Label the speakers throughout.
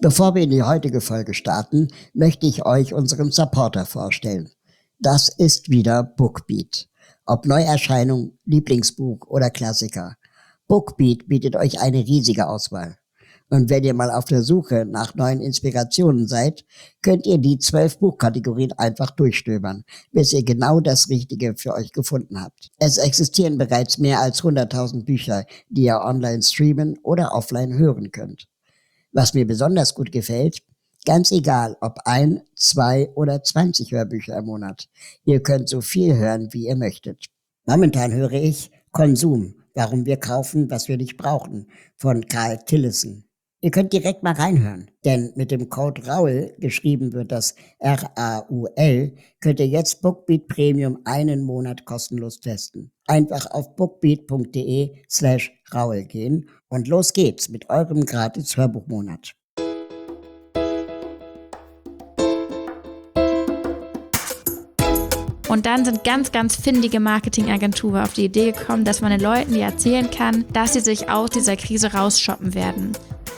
Speaker 1: Bevor wir in die heutige Folge starten, möchte ich euch unseren Supporter vorstellen. Das ist wieder Bookbeat. Ob Neuerscheinung, Lieblingsbuch oder Klassiker. Bookbeat bietet euch eine riesige Auswahl. Und wenn ihr mal auf der Suche nach neuen Inspirationen seid, könnt ihr die 12 Buchkategorien einfach durchstöbern, bis ihr genau das Richtige für euch gefunden habt. Es existieren bereits mehr als 100.000 Bücher, die ihr online streamen oder offline hören könnt. Was mir besonders gut gefällt, ganz egal ob 1, 2 oder 20 Hörbücher im Monat. Ihr könnt so viel hören, wie ihr möchtet. Momentan höre ich Konsum, warum wir kaufen, was wir nicht brauchen, von Karl Tillessen. Ihr könnt direkt mal reinhören, denn mit dem Code RAUL, geschrieben wird das RAUL, könnt ihr jetzt Bookbeat Premium einen Monat kostenlos testen. Einfach auf bookbeat.de/RAUL gehen und los geht's mit eurem gratis Hörbuchmonat.
Speaker 2: Und dann sind ganz, ganz findige Marketingagenturen auf die Idee gekommen, dass man den Leuten erzählen kann, dass sie sich aus dieser Krise rausshoppen werden.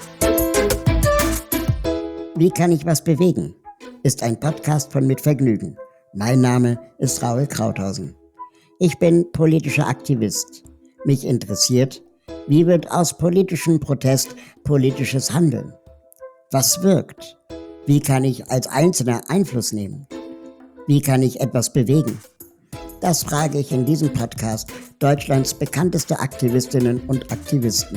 Speaker 1: Wie kann ich was bewegen? Ist ein Podcast von Mit Vergnügen. Mein Name ist Raul Krauthausen. Ich bin politischer Aktivist. Mich interessiert, wie wird aus politischem Protest politisches Handeln? Was wirkt? Wie kann ich als Einzelner Einfluss nehmen? Wie kann ich etwas bewegen? Das frage ich in diesem Podcast Deutschlands bekannteste Aktivistinnen und Aktivisten.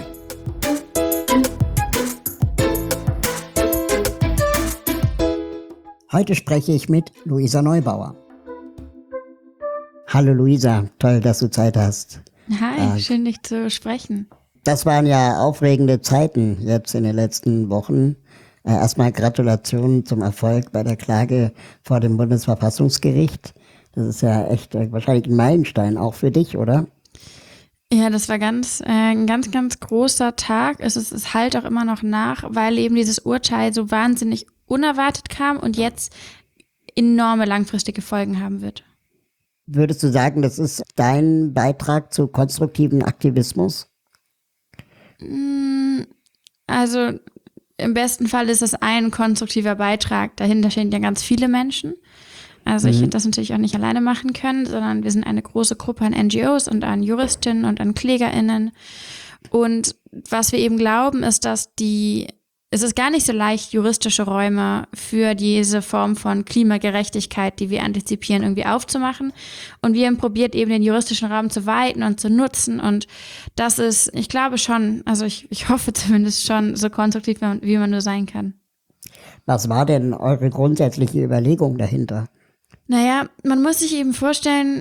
Speaker 1: Heute spreche ich mit Luisa Neubauer. Hallo Luisa, toll, dass du Zeit hast.
Speaker 2: Hi, schön dich zu sprechen.
Speaker 1: Das waren ja aufregende Zeiten jetzt in den letzten Wochen. Erstmal Gratulation zum Erfolg bei der Klage vor dem Bundesverfassungsgericht. Das ist ja echt wahrscheinlich ein Meilenstein, auch für dich, oder?
Speaker 2: Ja, das war ein ganz, ganz großer Tag. Es halt auch immer noch nach, weil eben dieses Urteil so wahnsinnig unerwartet kam und jetzt enorme langfristige Folgen haben wird.
Speaker 1: Würdest du sagen, das ist dein Beitrag zu konstruktiven Aktivismus?
Speaker 2: Also im besten Fall ist das ein konstruktiver Beitrag. Dahinter stehen ja ganz viele Menschen. Also ich hätte das natürlich auch nicht alleine machen können, sondern wir sind eine große Gruppe an NGOs und an Juristinnen und an KlägerInnen. Und was wir eben glauben, ist, dass es ist gar nicht so leicht, juristische Räume für diese Form von Klimagerechtigkeit, die wir antizipieren, irgendwie aufzumachen. Und wir haben probiert, eben den juristischen Raum zu weiten und zu nutzen. Und das ist, ich glaube schon, also ich hoffe zumindest schon, so konstruktiv, wie man nur sein kann.
Speaker 1: Was war denn eure grundsätzliche Überlegung dahinter?
Speaker 2: Naja, man muss sich eben vorstellen,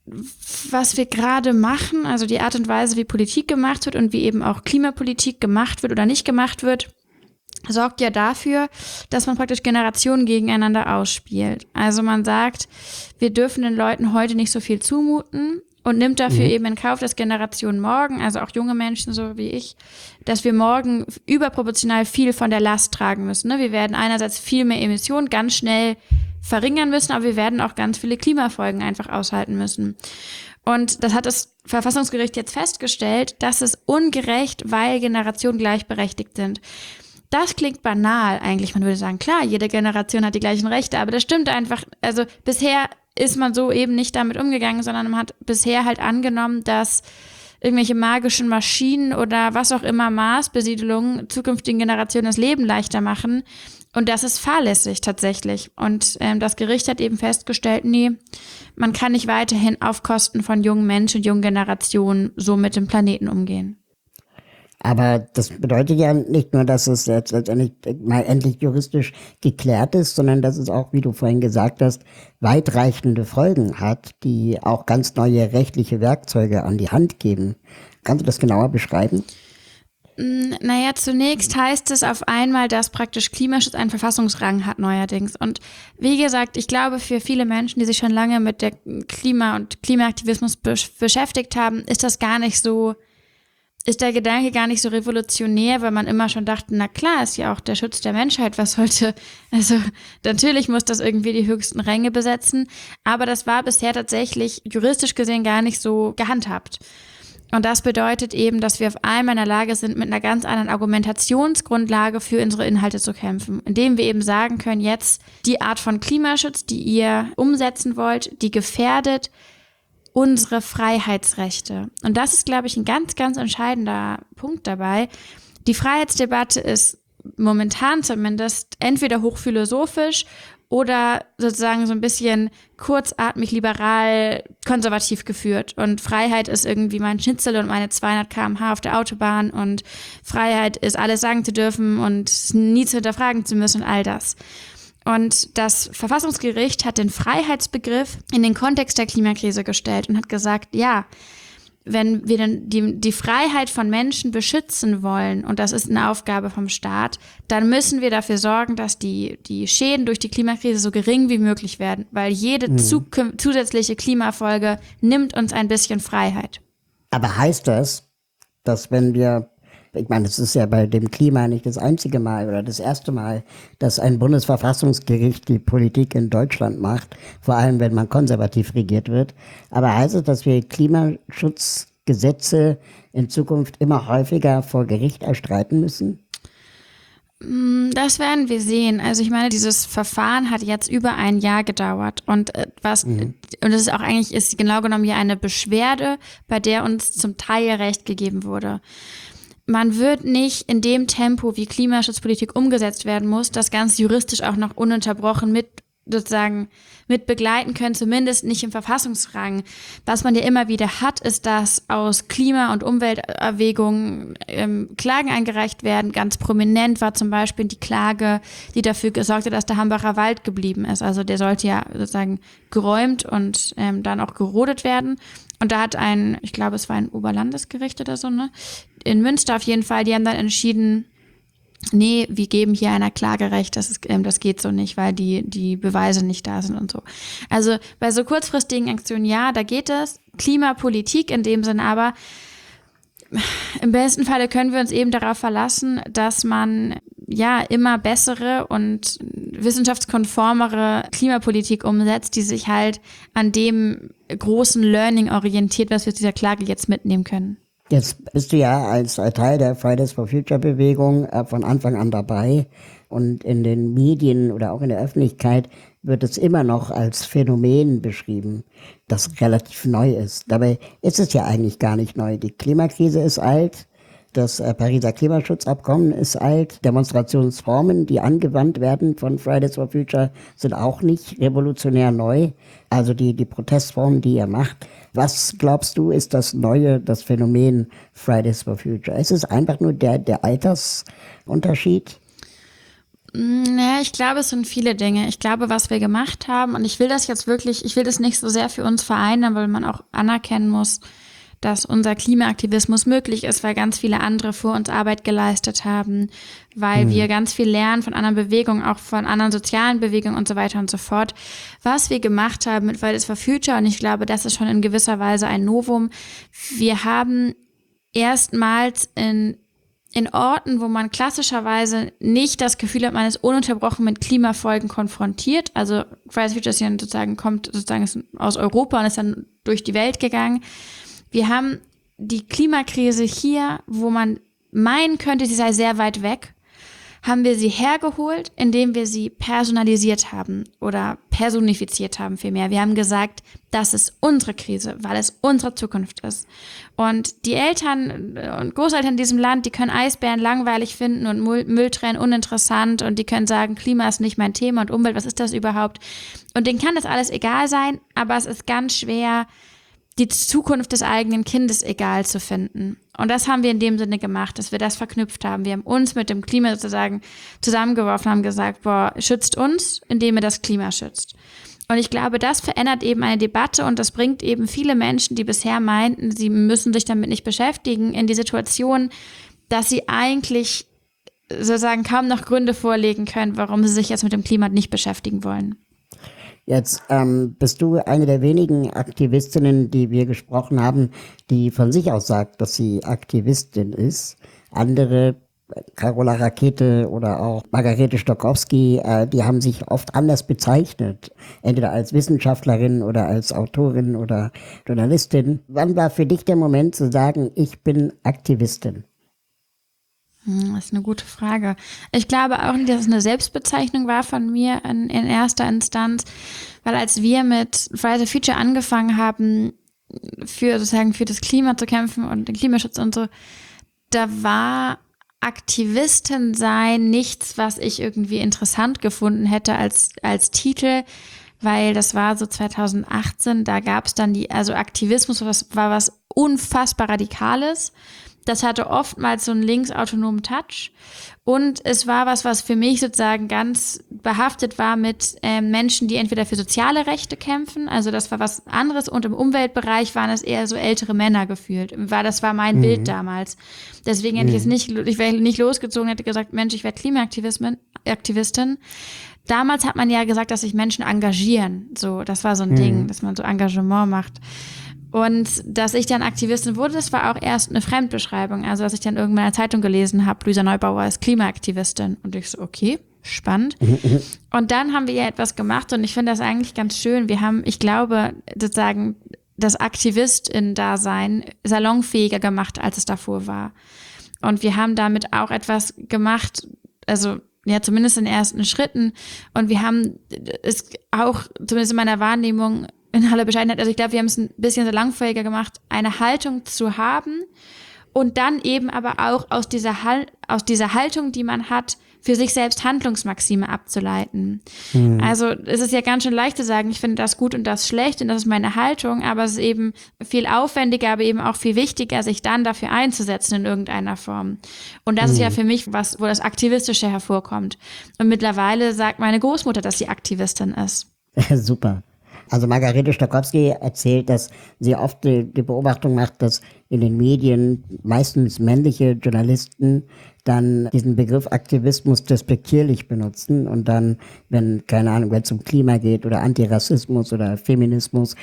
Speaker 2: was wir gerade machen, also die Art und Weise, wie Politik gemacht wird und wie eben auch Klimapolitik gemacht wird oder nicht gemacht wird, sorgt ja dafür, dass man praktisch Generationen gegeneinander ausspielt. Also man sagt, wir dürfen den Leuten heute nicht so viel zumuten und nimmt dafür eben in Kauf, dass Generationen morgen, also auch junge Menschen so wie ich, dass wir morgen überproportional viel von der Last tragen müssen. Wir werden einerseits viel mehr Emissionen ganz schnell verringern müssen, aber wir werden auch ganz viele Klimafolgen einfach aushalten müssen. Und das hat das Verfassungsgericht jetzt festgestellt, dass es ungerecht, weil Generationen gleichberechtigt sind. Das klingt banal eigentlich. Man würde sagen, klar, jede Generation hat die gleichen Rechte, aber das stimmt einfach. Also bisher ist man so eben nicht damit umgegangen, sondern man hat bisher halt angenommen, dass irgendwelche magischen Maschinen oder was auch immer Marsbesiedelungen zukünftigen Generationen das Leben leichter machen. Und das ist fahrlässig tatsächlich. Und das Gericht hat eben festgestellt, nee, man kann nicht weiterhin auf Kosten von jungen Menschen, jungen Generationen so mit dem Planeten umgehen.
Speaker 1: Aber das bedeutet ja nicht nur, dass es jetzt letztendlich mal endlich juristisch geklärt ist, sondern dass es auch, wie du vorhin gesagt hast, weitreichende Folgen hat, die auch ganz neue rechtliche Werkzeuge an die Hand geben. Kannst du das genauer beschreiben?
Speaker 2: Naja, zunächst heißt es auf einmal, dass praktisch Klimaschutz einen Verfassungsrang hat neuerdings. Und wie gesagt, ich glaube, für viele Menschen, die sich schon lange mit der Klima- und Klimaaktivismus beschäftigt haben, ist der Gedanke gar nicht so revolutionär, weil man immer schon dachte, na klar, ist ja auch der Schutz der Menschheit, also natürlich muss das irgendwie die höchsten Ränge besetzen, aber das war bisher tatsächlich juristisch gesehen gar nicht so gehandhabt. Und das bedeutet eben, dass wir auf einmal in der Lage sind, mit einer ganz anderen Argumentationsgrundlage für unsere Inhalte zu kämpfen, indem wir eben sagen können, jetzt die Art von Klimaschutz, die ihr umsetzen wollt, die gefährdet unsere Freiheitsrechte. Und das ist, glaube ich, ein ganz, ganz entscheidender Punkt dabei. Die Freiheitsdebatte ist momentan zumindest entweder hochphilosophisch oder sozusagen so ein bisschen kurzatmig, liberal, konservativ geführt. Und Freiheit ist irgendwie mein Schnitzel und meine 200 km/h auf der Autobahn und Freiheit ist, alles sagen zu dürfen und nie zu hinterfragen zu müssen und all das. Und das Verfassungsgericht hat den Freiheitsbegriff in den Kontext der Klimakrise gestellt und hat gesagt, ja, wenn wir dann die Freiheit von Menschen beschützen wollen, und das ist eine Aufgabe vom Staat, dann müssen wir dafür sorgen, dass die Schäden durch die Klimakrise so gering wie möglich werden, weil jede zusätzliche Klimafolge nimmt uns ein bisschen Freiheit.
Speaker 1: Aber heißt das, dass wenn wir, ich meine, es ist ja bei dem Klima nicht das einzige Mal oder das erste Mal, dass ein Bundesverfassungsgericht die Politik in Deutschland macht, vor allem wenn man konservativ regiert wird. Aber heißt es, dass wir Klimaschutzgesetze in Zukunft immer häufiger vor Gericht erstreiten müssen?
Speaker 2: Das werden wir sehen. Also ich meine, dieses Verfahren hat jetzt über ein Jahr gedauert und und das ist auch eigentlich, ist genau genommen hier eine Beschwerde, bei der uns zum Teil Recht gegeben wurde. Man wird nicht in dem Tempo, wie Klimaschutzpolitik umgesetzt werden muss, das Ganze juristisch auch noch ununterbrochen mit begleiten können, zumindest nicht im Verfassungsrang. Was man ja immer wieder hat, ist, dass aus Klima- und Umwelterwägungen Klagen eingereicht werden. Ganz prominent war zum Beispiel die Klage, die dafür gesorgt hat, dass der Hambacher Wald geblieben ist. Also der sollte ja sozusagen geräumt und dann auch gerodet werden. Und da hat ich glaube, es war ein Oberlandesgericht oder so, ne? In Münster auf jeden Fall, die haben dann entschieden, nee, wir geben hier einer Klagerecht, das geht so nicht, weil die Beweise nicht da sind und so. Also bei so kurzfristigen Aktionen, ja, da geht es. Klimapolitik in dem Sinn aber, im besten Falle können wir uns eben darauf verlassen, dass man ja immer bessere und wissenschaftskonformere Klimapolitik umsetzt, die sich halt an dem großen Learning orientiert, was wir aus dieser Klage jetzt mitnehmen können.
Speaker 1: Jetzt bist du ja als Teil der Fridays for Future Bewegung von Anfang an dabei und in den Medien oder auch in der Öffentlichkeit wird es immer noch als Phänomen beschrieben, das relativ neu ist. Dabei ist es ja eigentlich gar nicht neu. Die Klimakrise ist alt, das Pariser Klimaschutzabkommen ist alt, Demonstrationsformen, die angewandt werden von Fridays for Future, sind auch nicht revolutionär neu. Also die Protestformen, die ihr macht. Was glaubst du, ist das Neue, das Phänomen Fridays for Future? Ist es einfach nur der Altersunterschied?
Speaker 2: Naja, ich glaube, es sind viele Dinge. Ich glaube, was wir gemacht haben, und ich will das nicht so sehr für uns vereinnahmen, weil man auch anerkennen muss, dass unser Klimaaktivismus möglich ist, weil ganz viele andere vor uns Arbeit geleistet haben, weil wir ganz viel lernen von anderen Bewegungen, auch von anderen sozialen Bewegungen und so weiter und so fort. Was wir gemacht haben mit Fridays for Future, und ich glaube, das ist schon in gewisser Weise ein Novum, wir haben erstmals in Orten, wo man klassischerweise nicht das Gefühl hat, man ist ununterbrochen mit Klimafolgen konfrontiert. Also Fridays for Future ist ja kommt aus Europa und ist dann durch die Welt gegangen. Wir haben die Klimakrise hier, wo man meinen könnte, sie sei sehr weit weg, haben wir sie hergeholt, indem wir sie personalisiert haben oder personifiziert haben vielmehr. Wir haben gesagt, das ist unsere Krise, weil es unsere Zukunft ist. Und die Eltern und Großeltern in diesem Land, die können Eisbären langweilig finden und Müll trennen uninteressant und die können sagen, Klima ist nicht mein Thema und Umwelt, was ist das überhaupt? Und denen kann das alles egal sein, aber es ist ganz schwer, die Zukunft des eigenen Kindes egal zu finden. Und das haben wir in dem Sinne gemacht, dass wir das verknüpft haben. Wir haben uns mit dem Klima sozusagen zusammengeworfen, haben gesagt, schützt uns, indem ihr das Klima schützt. Und ich glaube, das verändert eben eine Debatte und das bringt eben viele Menschen, die bisher meinten, sie müssen sich damit nicht beschäftigen, in die Situation, dass sie eigentlich sozusagen kaum noch Gründe vorlegen können, warum sie sich jetzt mit dem Klima nicht beschäftigen wollen.
Speaker 1: Jetzt bist du eine der wenigen Aktivistinnen, die wir gesprochen haben, die von sich aus sagt, dass sie Aktivistin ist. Andere Carola Rakete oder auch Margarete Stokowski, die haben sich oft anders bezeichnet, entweder als Wissenschaftlerin oder als Autorin oder Journalistin. Wann war für dich der Moment zu sagen, ich bin Aktivistin?
Speaker 2: Das ist eine gute Frage. Ich glaube auch nicht, dass es eine Selbstbezeichnung war von mir in erster Instanz, weil als wir mit Fridays for Future angefangen haben, für das Klima zu kämpfen und den Klimaschutz und so, da war Aktivistin sein nichts, was ich irgendwie interessant gefunden hätte als Titel, weil das war so 2018, da gab es dann also Aktivismus war was unfassbar Radikales. Das hatte oftmals so einen linksautonomen Touch und es war was für mich sozusagen ganz behaftet war mit Menschen, die entweder für soziale Rechte kämpfen, also das war was anderes, und im Umweltbereich waren es eher so ältere Männer gefühlt. Das war mein Bild damals. Deswegen hätte ich wäre nicht losgezogen, hätte gesagt, Mensch, ich werde Klimaaktivistin. Damals hat man ja gesagt, dass sich Menschen engagieren. So, das war so ein Ding, dass man so Engagement macht. Und dass ich dann Aktivistin wurde, das war auch erst eine Fremdbeschreibung. Also, dass ich dann irgendwann in der Zeitung gelesen habe, Luisa Neubauer ist Klimaaktivistin. Und ich so, okay, spannend. Und dann haben wir ja etwas gemacht und ich finde das eigentlich ganz schön. Wir haben, ich glaube, sozusagen das Aktivistin-Dasein salonfähiger gemacht, als es davor war. Und wir haben damit auch etwas gemacht, also ja, zumindest in den ersten Schritten. Und wir haben es auch, zumindest in meiner Wahrnehmung, in aller Bescheidenheit, also ich glaube, wir haben es ein bisschen so langfähiger gemacht, eine Haltung zu haben und dann eben aber auch aus dieser Haltung, die man hat, für sich selbst Handlungsmaxime abzuleiten. Also es ist ja ganz schön leicht zu sagen, ich finde das gut und das schlecht und das ist meine Haltung, aber es ist eben viel aufwendiger, aber eben auch viel wichtiger, sich dann dafür einzusetzen in irgendeiner Form. Und das ist ja für mich was, wo das Aktivistische hervorkommt. Und mittlerweile sagt meine Großmutter, dass sie Aktivistin ist.
Speaker 1: Super. Also Margarete Stokowski erzählt, dass sie oft die Beobachtung macht, dass in den Medien meistens männliche Journalisten dann diesen Begriff Aktivismus despektierlich benutzen und dann, wenn es um Klima geht oder Antirassismus oder Feminismus,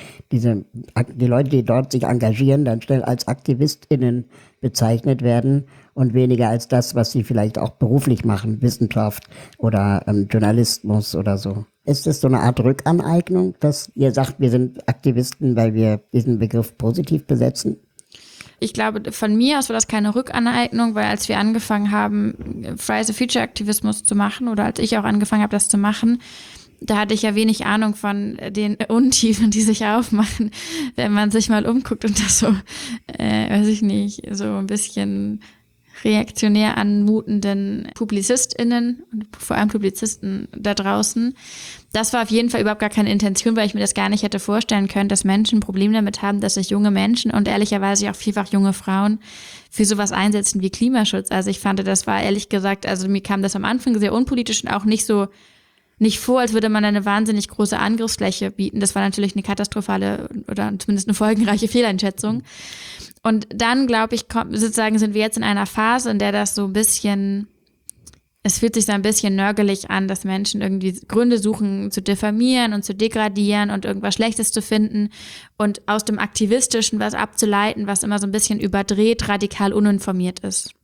Speaker 1: die Leute, die dort sich engagieren, dann schnell als AktivistInnen bezeichnet werden und weniger als das, was sie vielleicht auch beruflich machen, Wissenschaft oder Journalismus oder so. Ist das so eine Art Rückaneignung, dass ihr sagt, wir sind Aktivisten, weil wir diesen Begriff positiv besetzen?
Speaker 2: Ich glaube, von mir aus war das keine Rückaneignung, weil als wir angefangen haben, Fridays for Future Aktivismus zu machen oder als ich auch angefangen habe, das zu machen, da hatte ich ja wenig Ahnung von den Untiefen, die sich aufmachen, wenn man sich mal umguckt und das so, weiß ich nicht, so ein bisschen reaktionär anmutenden PublizistInnen und vor allem Publizisten da draußen. Das war auf jeden Fall überhaupt gar keine Intention, weil ich mir das gar nicht hätte vorstellen können, dass Menschen ein Problem damit haben, dass sich junge Menschen und ehrlicherweise auch vielfach junge Frauen für sowas einsetzen wie Klimaschutz. Also ich fand, das war ehrlich gesagt, also mir kam das am Anfang sehr unpolitisch und auch nicht vor, als würde man eine wahnsinnig große Angriffsfläche bieten. Das war natürlich eine katastrophale oder zumindest eine folgenreiche Fehleinschätzung. Und dann, glaube ich, sind wir jetzt in einer Phase, in der das so ein bisschen, es fühlt sich so ein bisschen nörgelig an, dass Menschen irgendwie Gründe suchen zu diffamieren und zu degradieren und irgendwas Schlechtes zu finden und aus dem Aktivistischen was abzuleiten, was immer so ein bisschen überdreht, radikal uninformiert ist.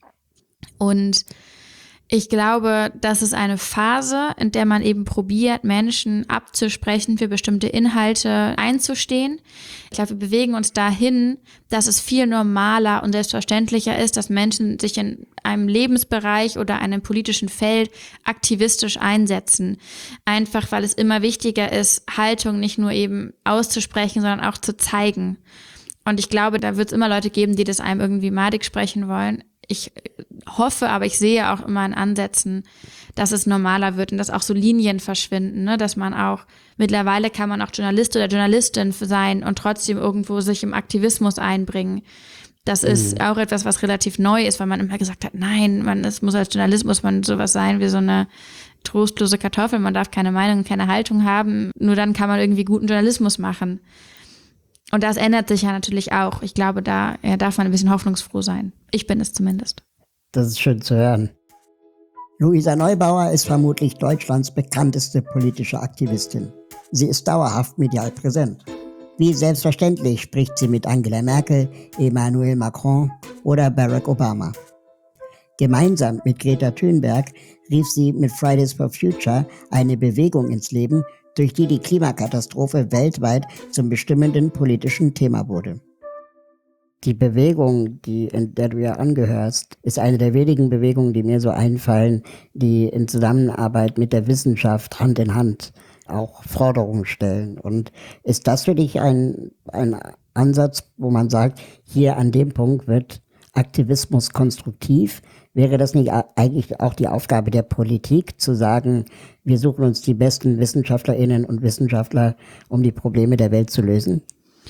Speaker 2: Und ich glaube, das ist eine Phase, in der man eben probiert, Menschen abzusprechen, für bestimmte Inhalte einzustehen. Ich glaube, wir bewegen uns dahin, dass es viel normaler und selbstverständlicher ist, dass Menschen sich in einem Lebensbereich oder einem politischen Feld aktivistisch einsetzen. Einfach, weil es immer wichtiger ist, Haltung nicht nur eben auszusprechen, sondern auch zu zeigen. Und ich glaube, da wird es immer Leute geben, die das einem irgendwie madig sprechen wollen. Ich hoffe, aber ich sehe auch immer in Ansätzen, dass es normaler wird und dass auch so Linien verschwinden, ne? Dass man auch, mittlerweile kann man auch Journalist oder Journalistin sein und trotzdem irgendwo sich im Aktivismus einbringen. Das ist auch etwas, was relativ neu ist, weil man immer gesagt hat, nein, es muss als Journalist, muss man sowas sein wie so eine trostlose Kartoffel, man darf keine Meinung, keine Haltung haben, nur dann kann man irgendwie guten Journalismus machen. Und das ändert sich ja natürlich auch. Ich glaube, da darf man ein bisschen hoffnungsfroh sein. Ich bin es zumindest.
Speaker 1: Das ist schön zu hören. Luisa Neubauer ist vermutlich Deutschlands bekannteste politische Aktivistin. Sie ist dauerhaft medial präsent. Wie selbstverständlich spricht sie mit Angela Merkel, Emmanuel Macron oder Barack Obama. Gemeinsam mit Greta Thunberg rief sie mit Fridays for Future eine Bewegung ins Leben, durch die die Klimakatastrophe weltweit zum bestimmenden politischen Thema wurde. Die Bewegung, in der du ja angehörst, ist eine der wenigen Bewegungen, die mir so einfallen, die in Zusammenarbeit mit der Wissenschaft Hand in Hand auch Forderungen stellen. Und ist das für dich ein Ansatz, wo man sagt, hier an dem Punkt wird Aktivismus konstruktiv? Wäre das nicht eigentlich auch die Aufgabe der Politik, zu sagen, wir suchen uns die besten WissenschaftlerInnen und Wissenschaftler, um die Probleme der Welt zu lösen?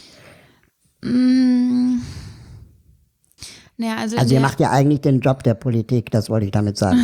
Speaker 2: Ja, also
Speaker 1: ihr macht ja eigentlich den Job der Politik, das wollte ich damit sagen.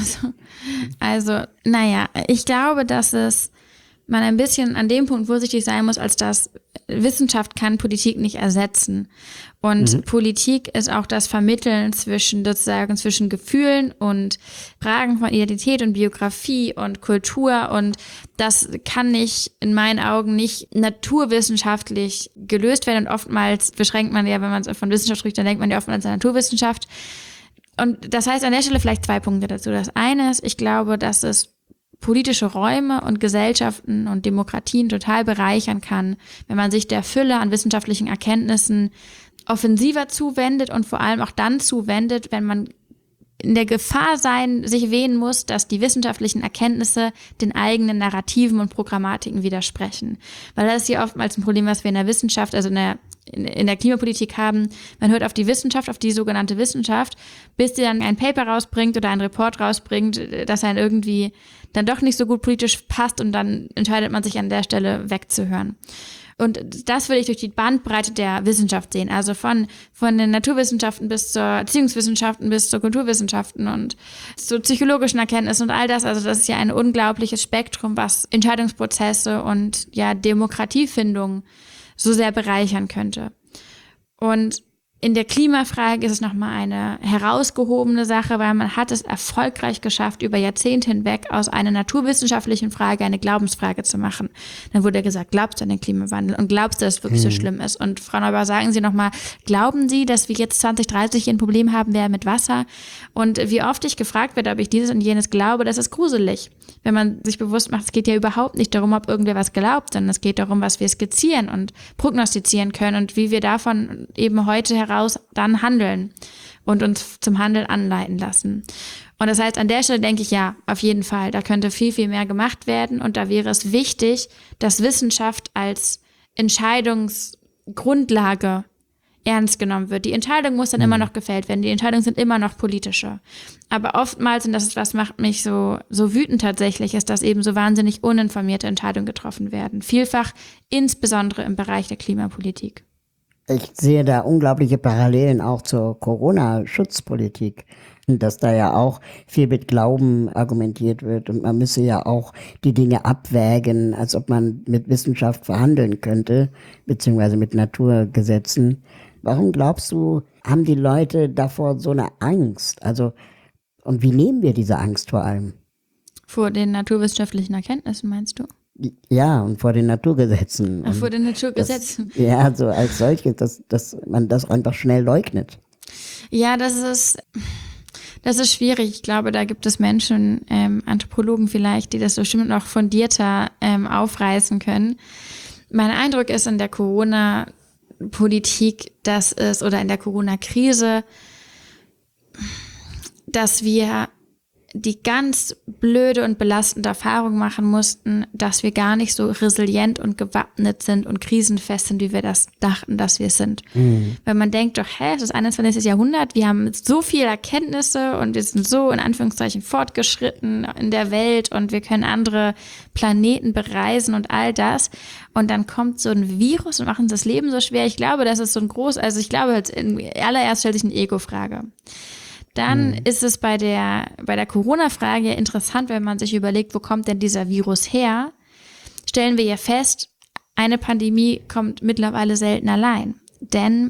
Speaker 2: Ich glaube, dass man ein bisschen an dem Punkt vorsichtig sein muss, als dass Wissenschaft kann Politik nicht ersetzen. Und Politik ist auch das Vermitteln zwischen Gefühlen und Fragen von Identität und Biografie und Kultur. Und das kann nicht, in meinen Augen, nicht naturwissenschaftlich gelöst werden. Und oftmals beschränkt man ja, wenn man von Wissenschaft spricht, dann denkt man ja oftmals an Naturwissenschaft. Und das heißt an der Stelle vielleicht 2 Punkte dazu. Das eine ist, ich glaube, dass es politische Räume und Gesellschaften und Demokratien total bereichern kann, wenn man sich der Fülle an wissenschaftlichen Erkenntnissen offensiver zuwendet und vor allem auch dann zuwendet, wenn man in der Gefahr sich wähnen muss, dass die wissenschaftlichen Erkenntnisse den eigenen Narrativen und Programmatiken widersprechen. Weil das ist ja oftmals ein Problem, was wir in der Wissenschaft, also in der Klimapolitik haben. Man hört auf die Wissenschaft, auf die sogenannte Wissenschaft, bis die dann ein Paper rausbringt oder einen Report rausbringt, das einen irgendwie dann doch nicht so gut politisch passt und dann entscheidet man sich an der Stelle wegzuhören. Und das würde ich durch die Bandbreite der Wissenschaft sehen, also von den Naturwissenschaften bis zur Erziehungswissenschaften bis zur Kulturwissenschaften und zu psychologischen Erkenntnissen und all das. Also das ist ja ein unglaubliches Spektrum, was Entscheidungsprozesse und ja Demokratiefindung so sehr bereichern könnte. Und in der Klimafrage ist es nochmal eine herausgehobene Sache, weil man hat es erfolgreich geschafft, über Jahrzehnte hinweg aus einer naturwissenschaftlichen Frage eine Glaubensfrage zu machen. Dann wurde gesagt, glaubst du an den Klimawandel und glaubst du, dass es wirklich so schlimm ist? Und Frau Neubauer, sagen Sie nochmal, glauben Sie, dass wir jetzt 2030 ein Problem haben werden mit Wasser? Und wie oft ich gefragt werde, ob ich dieses und jenes glaube, das ist gruselig. Wenn man sich bewusst macht, es geht ja überhaupt nicht darum, ob irgendwer was glaubt, sondern es geht darum, was wir skizzieren und prognostizieren können und wie wir davon eben heute heraus dann handeln und uns zum Handeln anleiten lassen. Und das heißt, an der Stelle denke ich, ja, auf jeden Fall, da könnte viel, viel mehr gemacht werden und da wäre es wichtig, dass Wissenschaft als Entscheidungsgrundlage ernst genommen wird. Die Entscheidung muss dann immer noch gefällt werden. Die Entscheidungen sind immer noch politische. Aber oftmals, und das ist, was macht mich so wütend tatsächlich, ist, dass eben so wahnsinnig uninformierte Entscheidungen getroffen werden. Vielfach insbesondere im Bereich der Klimapolitik.
Speaker 1: Ich sehe da unglaubliche Parallelen auch zur Corona-Schutzpolitik, dass da ja auch viel mit Glauben argumentiert wird und man müsse ja auch die Dinge abwägen, als ob man mit Wissenschaft verhandeln könnte, beziehungsweise mit Naturgesetzen. Warum glaubst du, haben die Leute davor so eine Angst? Also, und wie nehmen wir diese Angst vor allem?
Speaker 2: Vor den naturwissenschaftlichen Erkenntnissen, meinst du?
Speaker 1: Ja, und vor den Naturgesetzen.
Speaker 2: Ach, vor den Naturgesetzen.
Speaker 1: Ja, so als solches, dass man das einfach schnell leugnet.
Speaker 2: Ja, das ist schwierig. Ich glaube, da gibt es Menschen, Anthropologen vielleicht, die das bestimmt noch fundierter aufreißen können. Mein Eindruck ist in der Corona-Politik, oder in der Corona-Krise, dass wir die ganz blöde und belastende Erfahrung machen mussten, dass wir gar nicht so resilient und gewappnet sind und krisenfest sind, wie wir das dachten, dass wir sind. Weil man denkt doch, es ist 21. Jahrhundert, wir haben so viele Erkenntnisse und wir sind so in Anführungszeichen fortgeschritten in der Welt und wir können andere Planeten bereisen und all das. Und dann kommt so ein Virus und macht uns das Leben so schwer. Ich glaube, das ist so ich glaube, allererst stellt sich eine Ego-Frage. Dann ist es bei der Corona-Frage interessant, wenn man sich überlegt, wo kommt denn dieser Virus her? Stellen wir ja fest, eine Pandemie kommt mittlerweile selten allein. Denn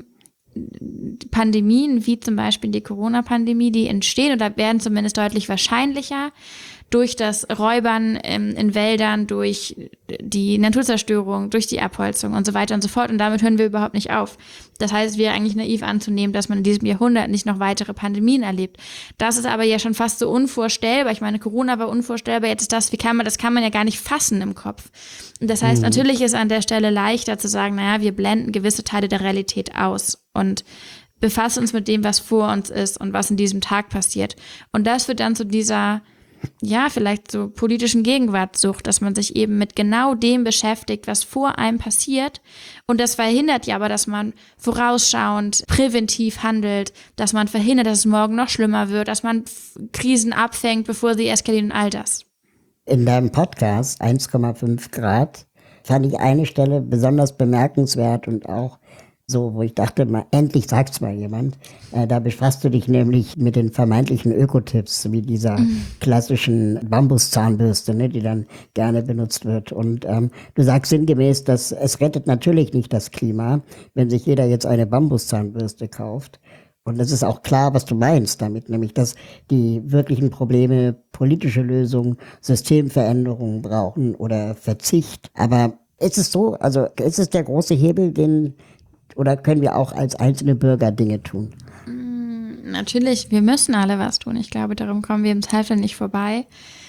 Speaker 2: Pandemien, wie zum Beispiel die Corona-Pandemie, die entstehen oder werden zumindest deutlich wahrscheinlicher durch das Räubern in Wäldern, durch die Naturzerstörung, durch die Abholzung und so weiter und so fort. Und damit hören wir überhaupt nicht auf. Das heißt, es wäre eigentlich naiv anzunehmen, dass man in diesem Jahrhundert nicht noch weitere Pandemien erlebt. Das ist aber ja schon fast so unvorstellbar. Ich meine, Corona war unvorstellbar. Jetzt ist das kann man ja gar nicht fassen im Kopf. Und das heißt, natürlich ist an der Stelle leichter zu sagen, naja, wir blenden gewisse Teile der Realität aus und befassen uns mit dem, was vor uns ist und was in diesem Tag passiert. Und das wird dann zu dieser, ja, vielleicht so politischen Gegenwartssucht, dass man sich eben mit genau dem beschäftigt, was vor einem passiert. Und das verhindert ja aber, dass man vorausschauend präventiv handelt, dass man verhindert, dass es morgen noch schlimmer wird, dass man Krisen abfängt, bevor sie eskalieren und all das.
Speaker 1: In deinem Podcast 1,5 Grad fand ich eine Stelle besonders bemerkenswert und auch so, wo ich dachte, mal endlich sagt's mal jemand. Da befasst du dich nämlich mit den vermeintlichen Ökotipps, wie dieser klassischen Bambuszahnbürste, ne, die dann gerne benutzt wird. Und du sagst sinngemäß, dass es rettet natürlich nicht das Klima, wenn sich jeder jetzt eine Bambuszahnbürste kauft. Und es ist auch klar, was du meinst damit, nämlich, dass die wirklichen Probleme politische Lösungen, Systemveränderungen brauchen oder Verzicht. Aber ist es so, also ist es der große Hebel, oder können wir auch als einzelne Bürger Dinge tun?
Speaker 2: Natürlich, wir müssen alle was tun. Ich glaube, darum kommen wir im Zweifel nicht vorbei.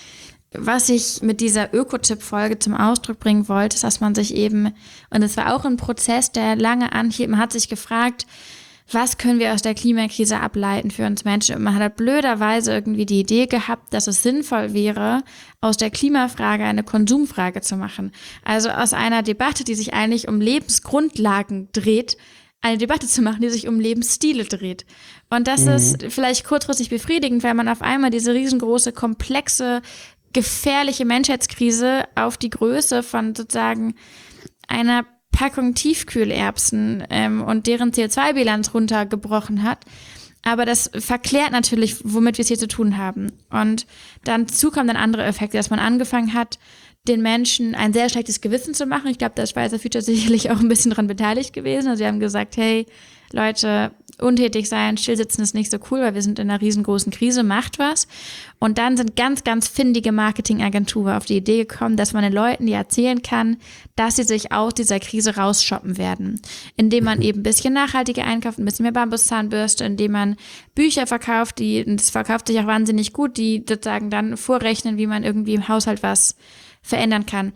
Speaker 2: Was ich mit dieser Ökotipp-Folge zum Ausdruck bringen wollte, ist, dass man sich eben, und es war auch ein Prozess, der lange anhielt, man hat sich gefragt, was können wir aus der Klimakrise ableiten für uns Menschen? Und man hat blöderweise irgendwie die Idee gehabt, dass es sinnvoll wäre, aus der Klimafrage eine Konsumfrage zu machen. Also aus einer Debatte, die sich eigentlich um Lebensgrundlagen dreht, eine Debatte zu machen, die sich um Lebensstile dreht. Und das ist vielleicht kurzfristig befriedigend, weil man auf einmal diese riesengroße, komplexe, gefährliche Menschheitskrise auf die Größe von sozusagen einer Packung Tiefkühlerbsen und deren CO2-Bilanz runtergebrochen hat. Aber das verklärt natürlich, womit wir es hier zu tun haben. Und dazu kommen dann andere Effekte, dass man angefangen hat, den Menschen ein sehr schlechtes Gewissen zu machen. Ich glaube, da ist Fridays for Future sicherlich auch ein bisschen dran beteiligt gewesen. Also sie haben gesagt, hey, Leute, untätig sein, stillsitzen ist nicht so cool, weil wir sind in einer riesengroßen Krise, macht was. Und dann sind ganz, ganz findige Marketingagenturen auf die Idee gekommen, dass man den Leuten ja erzählen kann, dass sie sich aus dieser Krise rausshoppen werden. Indem man eben ein bisschen nachhaltiger einkauft, ein bisschen mehr Bambuszahnbürste, indem man Bücher verkauft, und das verkauft sich auch wahnsinnig gut, die sozusagen dann vorrechnen, wie man irgendwie im Haushalt was verändern kann.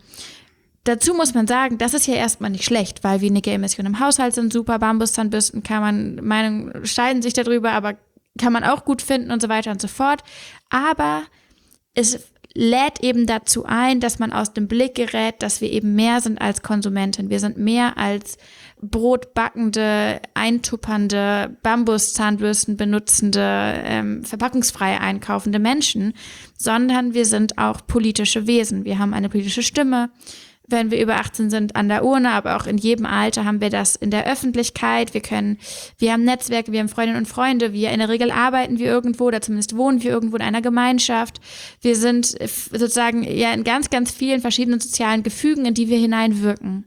Speaker 2: Dazu muss man sagen, das ist ja erstmal nicht schlecht, weil weniger Emissionen im Haushalt sind super, Bambuszahnbürsten Meinungen scheiden sich darüber, aber kann man auch gut finden und so weiter und so fort. Aber es lädt eben dazu ein, dass man aus dem Blick gerät, dass wir eben mehr sind als Konsumentin. Wir sind mehr als brotbackende, eintuppernde, Bambuszahnbürsten benutzende, verpackungsfrei einkaufende Menschen, sondern wir sind auch politische Wesen. Wir haben eine politische Stimme. Wenn wir über 18 sind, an der Urne, aber auch in jedem Alter haben wir das in der Öffentlichkeit. Wir haben Netzwerke, wir haben Freundinnen und Freunde, in der Regel arbeiten wir irgendwo oder zumindest wohnen wir irgendwo in einer Gemeinschaft. Wir sind sozusagen ja in ganz, ganz vielen verschiedenen sozialen Gefügen, in die wir hineinwirken.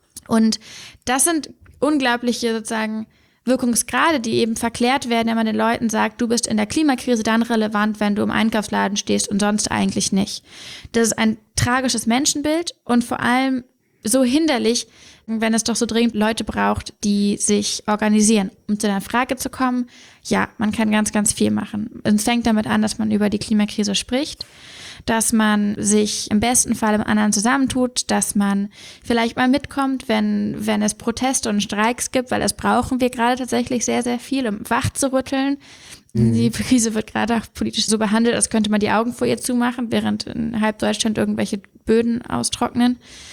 Speaker 2: Und das sind unglaubliche sozusagen Wirkungsgrade, die eben verklärt werden, wenn man den Leuten sagt, du bist in der Klimakrise dann relevant, wenn du im Einkaufsladen stehst und sonst eigentlich nicht. Das ist ein tragisches Menschenbild und vor allem so hinderlich, wenn es doch so dringend Leute braucht, die sich organisieren. Um zu deiner Frage zu kommen, ja, man kann ganz, ganz viel machen. Es fängt damit an, dass man über die Klimakrise spricht, dass man sich im besten Fall im anderen zusammentut, dass man vielleicht mal mitkommt, wenn es Proteste und Streiks gibt, weil das brauchen wir gerade tatsächlich sehr, sehr viel, um wach zu rütteln. Die Krise wird gerade auch politisch so behandelt, als könnte man die Augen vor ihr zumachen, während in halb Deutschland irgendwelche Böden austrocknen.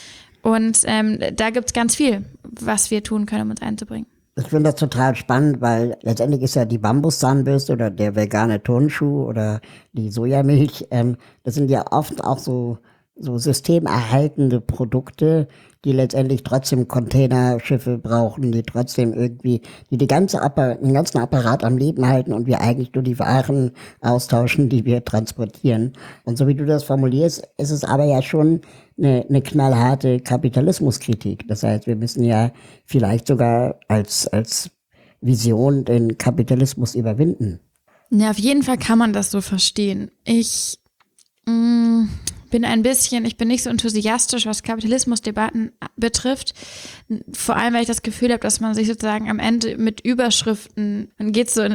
Speaker 2: Und da gibt's ganz viel, was wir tun können, um uns einzubringen.
Speaker 1: Ich finde das total spannend, weil letztendlich ist ja die Bambuszahnbürste oder der vegane Turnschuh oder die Sojamilch, das sind ja oft auch so systemerhaltende Produkte, die letztendlich trotzdem Containerschiffe brauchen, die trotzdem irgendwie, die den ganzen Apparat am Leben halten und wir eigentlich nur die Waren austauschen, die wir transportieren. Und so wie du das formulierst, ist es aber ja schon eine knallharte Kapitalismuskritik. Das heißt, wir müssen ja vielleicht sogar als Vision den Kapitalismus überwinden.
Speaker 2: Ja, auf jeden Fall kann man das so verstehen. Ich Ich bin nicht so enthusiastisch, was Kapitalismusdebatten betrifft. Vor allem, weil ich das Gefühl habe, dass man sich sozusagen am Ende mit Überschriften, man geht so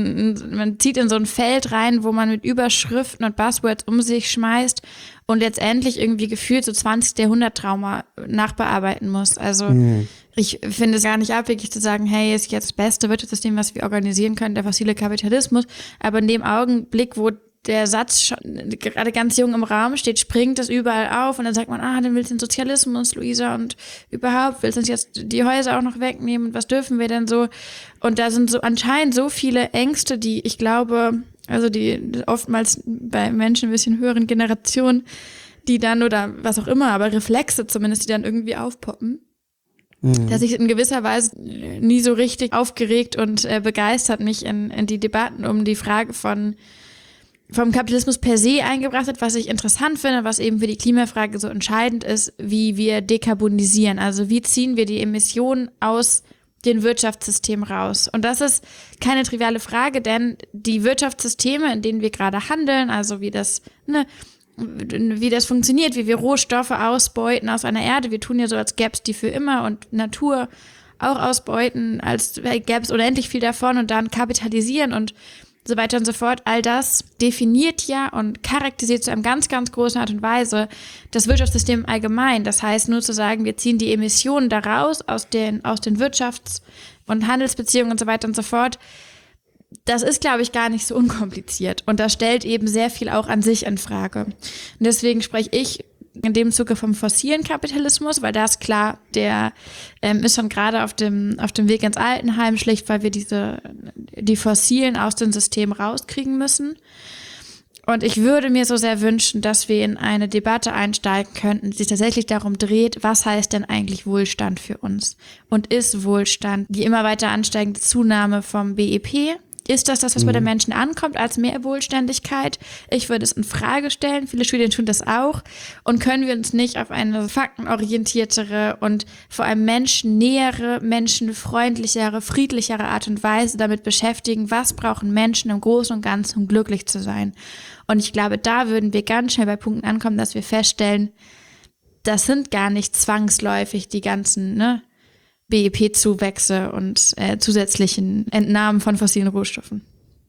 Speaker 2: man zieht in so ein Feld rein, wo man mit Überschriften und Buzzwords um sich schmeißt und letztendlich irgendwie gefühlt so 20. Jahrhundert-Trauma nachbearbeiten muss. Also ich finde es gar nicht abwegig zu sagen, hey, ist jetzt das beste Wirtschaftssystem, was wir organisieren können, der fossile Kapitalismus. Aber in dem Augenblick, wo der Satz schon gerade ganz jung im Raum steht, springt das überall auf und dann sagt man, dann willst du den Sozialismus, Luisa, und überhaupt willst du uns jetzt die Häuser auch noch wegnehmen und was dürfen wir denn so? Und da sind so anscheinend so viele Ängste, die ich glaube, also die oftmals bei Menschen ein bisschen höheren Generationen, die dann oder was auch immer, aber Reflexe zumindest, die dann irgendwie aufpoppen. Dass ich in gewisser Weise nie so richtig aufgeregt und begeistert mich in die Debatten um die Frage vom Kapitalismus per se eingebracht hat, was ich interessant finde, was eben für die Klimafrage so entscheidend ist, wie wir dekarbonisieren. Also wie ziehen wir die Emissionen aus dem Wirtschaftssystem raus? Und das ist keine triviale Frage, denn die Wirtschaftssysteme, in denen wir gerade handeln, also wie das funktioniert, wie wir Rohstoffe ausbeuten aus einer Erde, wir tun ja so, als gäbe es die für immer und Natur auch ausbeuten, als gäbe es unendlich viel davon und dann kapitalisieren und so weiter und so fort. All das definiert ja und charakterisiert zu einem ganz, ganz großen Art und Weise das Wirtschaftssystem allgemein. Das heißt, nur zu sagen, wir ziehen die Emissionen daraus aus den Wirtschafts- und Handelsbeziehungen und so weiter und so fort, das ist, glaube ich, gar nicht so unkompliziert. Und das stellt eben sehr viel auch an sich in Frage. Und deswegen spreche ich in dem Zuge vom fossilen Kapitalismus, weil das klar, der ist schon gerade auf dem Weg ins Altenheim, schlicht, weil wir die Fossilen aus dem System rauskriegen müssen. Und ich würde mir so sehr wünschen, dass wir in eine Debatte einsteigen könnten, die sich tatsächlich darum dreht, was heißt denn eigentlich Wohlstand für uns? Und ist Wohlstand die immer weiter ansteigende Zunahme vom BIP? Ist das, was bei den Menschen ankommt, als mehr Wohlständigkeit? Ich würde es in Frage stellen. Viele Studien tun das auch. Und können wir uns nicht auf eine faktenorientiertere und vor allem menschennähere, menschenfreundlichere, friedlichere Art und Weise damit beschäftigen, was brauchen Menschen im Großen und Ganzen, um glücklich zu sein? Und ich glaube, da würden wir ganz schnell bei Punkten ankommen, dass wir feststellen, das sind gar nicht zwangsläufig die ganzen, BIP-Zuwächse und zusätzlichen Entnahmen von fossilen Rohstoffen.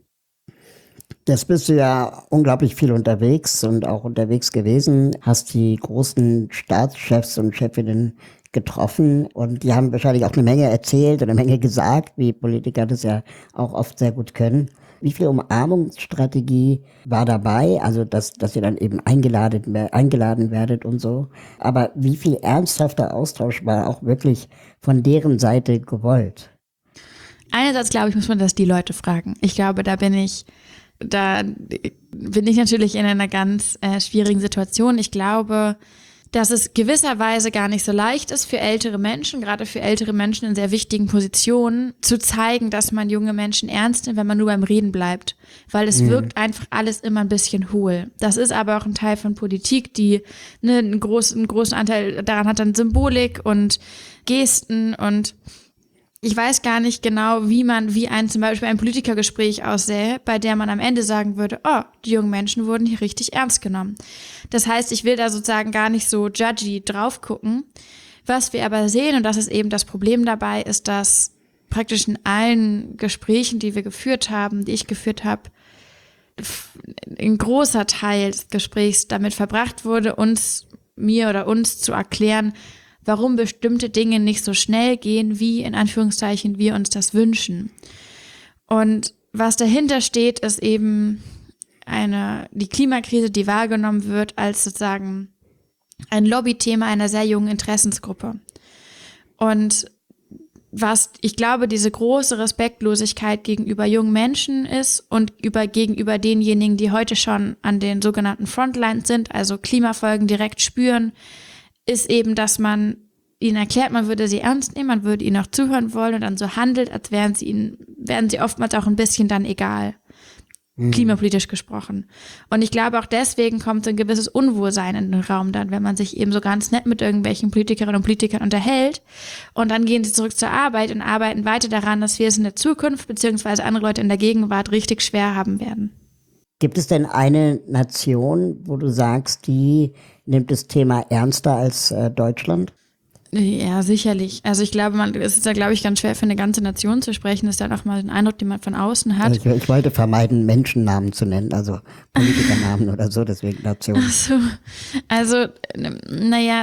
Speaker 1: Jetzt bist du ja unglaublich viel unterwegs und auch unterwegs gewesen, hast die großen Staatschefs und Chefinnen getroffen und die haben wahrscheinlich auch eine Menge erzählt und eine Menge gesagt, wie Politiker das ja auch oft sehr gut können. Wie viel Umarmungsstrategie war dabei? Also, dass ihr dann eben eingeladen werdet und so. Aber wie viel ernsthafter Austausch war auch wirklich von deren Seite gewollt?
Speaker 2: Einerseits, glaube ich, muss man das die Leute fragen. Ich glaube, da bin ich natürlich in einer ganz schwierigen Situation. Ich glaube, dass es gewisserweise gar nicht so leicht ist für ältere Menschen, gerade für ältere Menschen in sehr wichtigen Positionen, zu zeigen, dass man junge Menschen ernst nimmt, wenn man nur beim Reden bleibt. Weil es wirkt einfach alles immer ein bisschen hohl. Das ist aber auch ein Teil von Politik, die einen großen Anteil daran hat, dann Symbolik und Gesten und ich weiß gar nicht genau, wie zum Beispiel ein Politikergespräch aussähe, bei der man am Ende sagen würde, die jungen Menschen wurden hier richtig ernst genommen. Das heißt, ich will da sozusagen gar nicht so judgy drauf gucken. Was wir aber sehen, und das ist eben das Problem dabei, ist, dass praktisch in allen Gesprächen, die wir geführt haben, die ich geführt habe, ein großer Teil des Gesprächs damit verbracht wurde, mir oder uns zu erklären, warum bestimmte Dinge nicht so schnell gehen, wie in Anführungszeichen wir uns das wünschen. Und was dahinter steht, ist eben die Klimakrise, die wahrgenommen wird als sozusagen ein Lobbythema einer sehr jungen Interessensgruppe. Und was ich glaube, diese große Respektlosigkeit gegenüber jungen Menschen ist und gegenüber denjenigen, die heute schon an den sogenannten Frontlines sind, also Klimafolgen direkt spüren, ist eben, dass man ihnen erklärt, man würde sie ernst nehmen, man würde ihnen auch zuhören wollen und dann so handelt, als wären sie oftmals auch ein bisschen dann egal, klimapolitisch gesprochen. Und ich glaube, auch deswegen kommt so ein gewisses Unwohlsein in den Raum dann, wenn man sich eben so ganz nett mit irgendwelchen Politikerinnen und Politikern unterhält und dann gehen sie zurück zur Arbeit und arbeiten weiter daran, dass wir es in der Zukunft beziehungsweise andere Leute in der Gegenwart richtig schwer haben werden.
Speaker 1: Gibt es denn eine Nation, wo du sagst, die nimmt das Thema ernster als Deutschland?
Speaker 2: Ja, sicherlich. Also ich glaube, es ist ja, glaube ich, ganz schwer für eine ganze Nation zu sprechen. Das ist dann auch mal ein Eindruck, den man von außen hat.
Speaker 1: Ich wollte vermeiden, Menschennamen zu nennen, also Politikernamen oder so, deswegen Nation.
Speaker 2: Ach so. Also, naja,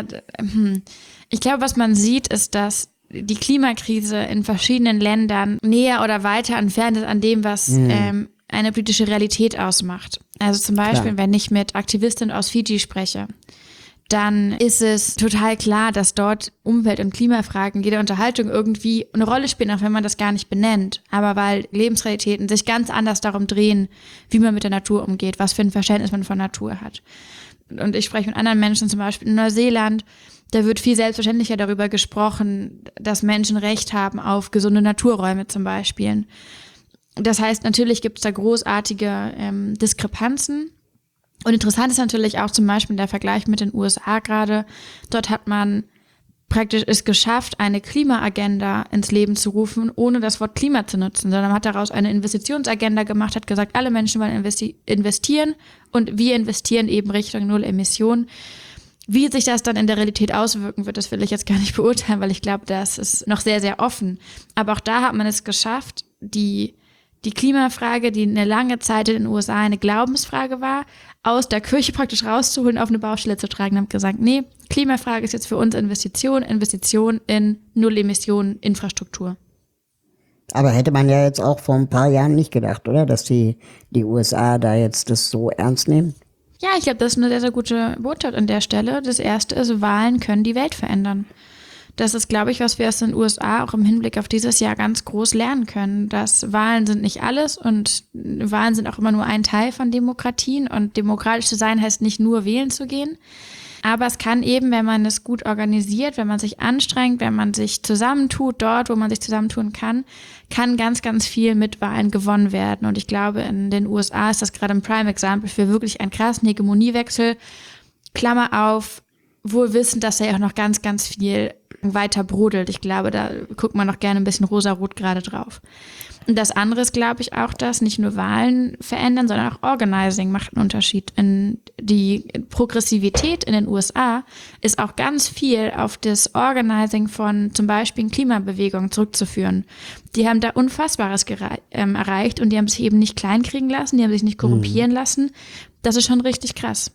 Speaker 2: ich glaube, was man sieht, ist, dass die Klimakrise in verschiedenen Ländern näher oder weiter entfernt ist an dem, was eine politische Realität ausmacht. Also zum Beispiel, wenn ich mit Aktivistinnen aus Fiji spreche, dann ist es total klar, dass dort Umwelt- und Klimafragen jeder Unterhaltung irgendwie eine Rolle spielen, auch wenn man das gar nicht benennt. Aber weil Lebensrealitäten sich ganz anders darum drehen, wie man mit der Natur umgeht, was für ein Verständnis man von Natur hat. Und ich spreche mit anderen Menschen, zum Beispiel in Neuseeland, da wird viel selbstverständlicher darüber gesprochen, dass Menschen Recht haben auf gesunde Naturräume zum Beispiel. Das heißt, natürlich gibt es da großartige Diskrepanzen. Und interessant ist natürlich auch zum Beispiel der Vergleich mit den USA gerade. Dort hat man praktisch es geschafft, eine Klimaagenda ins Leben zu rufen, ohne das Wort Klima zu nutzen, sondern man hat daraus eine Investitionsagenda gemacht, hat gesagt, alle Menschen wollen investieren und wir investieren eben Richtung Null Emissionen. Wie sich das dann in der Realität auswirken wird, das will ich jetzt gar nicht beurteilen, weil ich glaube, das ist noch sehr, sehr offen. Aber auch da hat man es geschafft, die Klimafrage, die eine lange Zeit in den USA eine Glaubensfrage war, aus der Kirche praktisch rauszuholen, auf eine Baustelle zu tragen und haben gesagt, nee, Klimafrage ist jetzt für uns Investition in Null-Emissionen-Infrastruktur.
Speaker 1: Aber hätte man ja jetzt auch vor ein paar Jahren nicht gedacht, oder? Dass die USA da jetzt das so ernst nehmen?
Speaker 2: Ja, ich glaube, das ist eine sehr, sehr gute Botschaft an der Stelle. Das Erste ist, Wahlen können die Welt verändern. Das ist, glaube ich, was wir aus den USA auch im Hinblick auf dieses Jahr ganz groß lernen können, dass Wahlen sind nicht alles und Wahlen sind auch immer nur ein Teil von Demokratien und demokratisch zu sein heißt nicht nur wählen zu gehen. Aber es kann eben, wenn man es gut organisiert, wenn man sich anstrengt, wenn man sich zusammentut, dort, wo man sich zusammentun kann ganz, ganz viel mit Wahlen gewonnen werden. Und ich glaube, in den USA ist das gerade ein Prime-Example für wirklich einen krassen Hegemoniewechsel. Klammer auf, wohl wissend, dass er ja auch noch ganz, ganz viel weiter brodelt. Ich glaube, da guckt man noch gerne ein bisschen rosarot gerade drauf. Und das andere ist, glaube ich, auch, dass nicht nur Wahlen verändern, sondern auch Organizing macht einen Unterschied. Die Progressivität in den USA ist auch ganz viel auf das Organizing von zum Beispiel Klimabewegungen zurückzuführen. Die haben da Unfassbares erreicht und die haben sich eben nicht kleinkriegen lassen, die haben sich nicht korrumpieren lassen. Das ist schon richtig krass.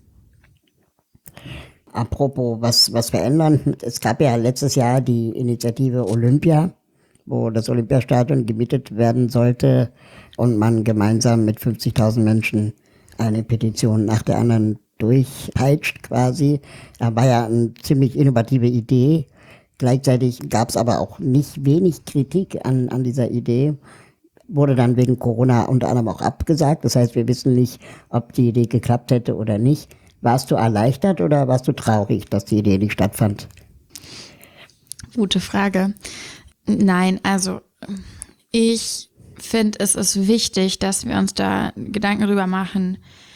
Speaker 1: Apropos, was verändern? Es gab ja letztes Jahr die Initiative Olympia, wo das Olympiastadion gemietet werden sollte und man gemeinsam mit 50.000 Menschen eine Petition nach der anderen durchpeitscht quasi. Da war ja eine ziemlich innovative Idee. Gleichzeitig gab es aber auch nicht wenig Kritik an dieser Idee. Wurde dann wegen Corona unter anderem auch abgesagt. Das heißt, wir wissen nicht, ob die Idee geklappt hätte oder nicht. Warst du erleichtert oder warst du traurig, dass die Idee nicht stattfand?
Speaker 2: Gute Frage. Nein, also ich finde, es ist wichtig, dass wir uns da Gedanken darüber machen,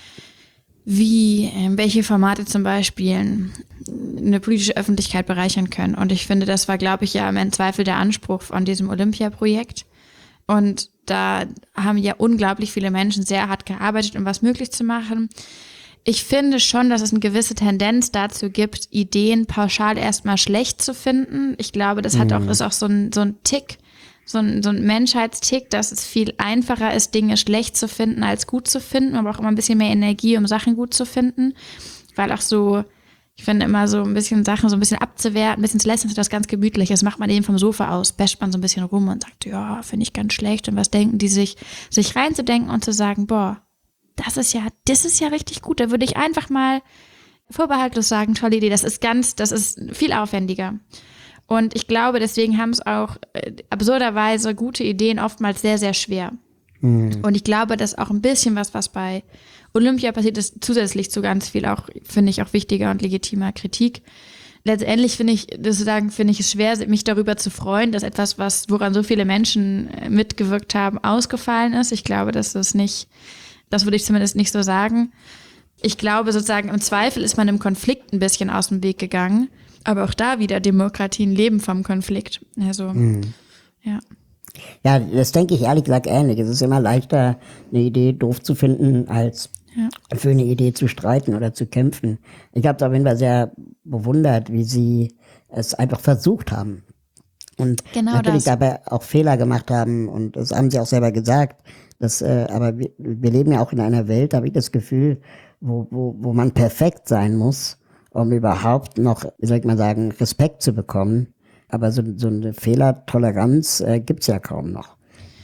Speaker 2: welche Formate zum Beispiel eine politische Öffentlichkeit bereichern können. Und ich finde, das war, glaube ich, ja im Zweifel der Anspruch von diesem Olympia-Projekt. Und da haben ja unglaublich viele Menschen sehr hart gearbeitet, um was möglich zu machen. Ich finde schon, dass es eine gewisse Tendenz dazu gibt, Ideen pauschal erstmal schlecht zu finden. Ich glaube, das ist auch so ein Tick, so ein Menschheitstick, dass es viel einfacher ist, Dinge schlecht zu finden, als gut zu finden. Man braucht immer ein bisschen mehr Energie, um Sachen gut zu finden. Weil auch so, ich finde immer so ein bisschen Sachen so ein bisschen abzuwerten, ein bisschen zu lästern, das ganz gemütlich. Das macht man eben vom Sofa aus, basht man so ein bisschen rum und sagt, ja, finde ich ganz schlecht. Und was denken die sich reinzudenken und zu sagen, boah, das ist ja richtig gut. Da würde ich einfach mal vorbehaltlos sagen, tolle Idee. Das ist viel aufwendiger. Und ich glaube, deswegen haben es auch absurderweise gute Ideen oftmals sehr, sehr schwer. Und ich glaube, dass auch ein bisschen was bei Olympia passiert ist, zusätzlich zu ganz viel auch, finde ich, auch wichtiger und legitimer Kritik. Letztendlich finde ich es schwer, mich darüber zu freuen, dass etwas, woran so viele Menschen mitgewirkt haben, ausgefallen ist. Ich glaube, das würde ich zumindest nicht so sagen. Ich glaube sozusagen, im Zweifel ist man im Konflikt ein bisschen aus dem Weg gegangen. Aber auch da wieder, Demokratien leben vom Konflikt. Also, ja.
Speaker 1: Ja, das denke ich ehrlich gesagt ähnlich. Es ist immer leichter, eine Idee doof zu finden, als für eine Idee zu streiten oder zu kämpfen. Ich habe es auf jeden Fall sehr bewundert, wie sie es einfach versucht haben. Und
Speaker 2: Genau
Speaker 1: natürlich
Speaker 2: das.
Speaker 1: dabei auch Fehler gemacht haben. Und das haben sie auch selber gesagt. Aber wir leben ja auch in einer Welt, da habe ich das Gefühl, wo man perfekt sein muss, um überhaupt noch, wie soll ich mal sagen, Respekt zu bekommen. Aber so eine Fehlertoleranz gibt's ja kaum noch.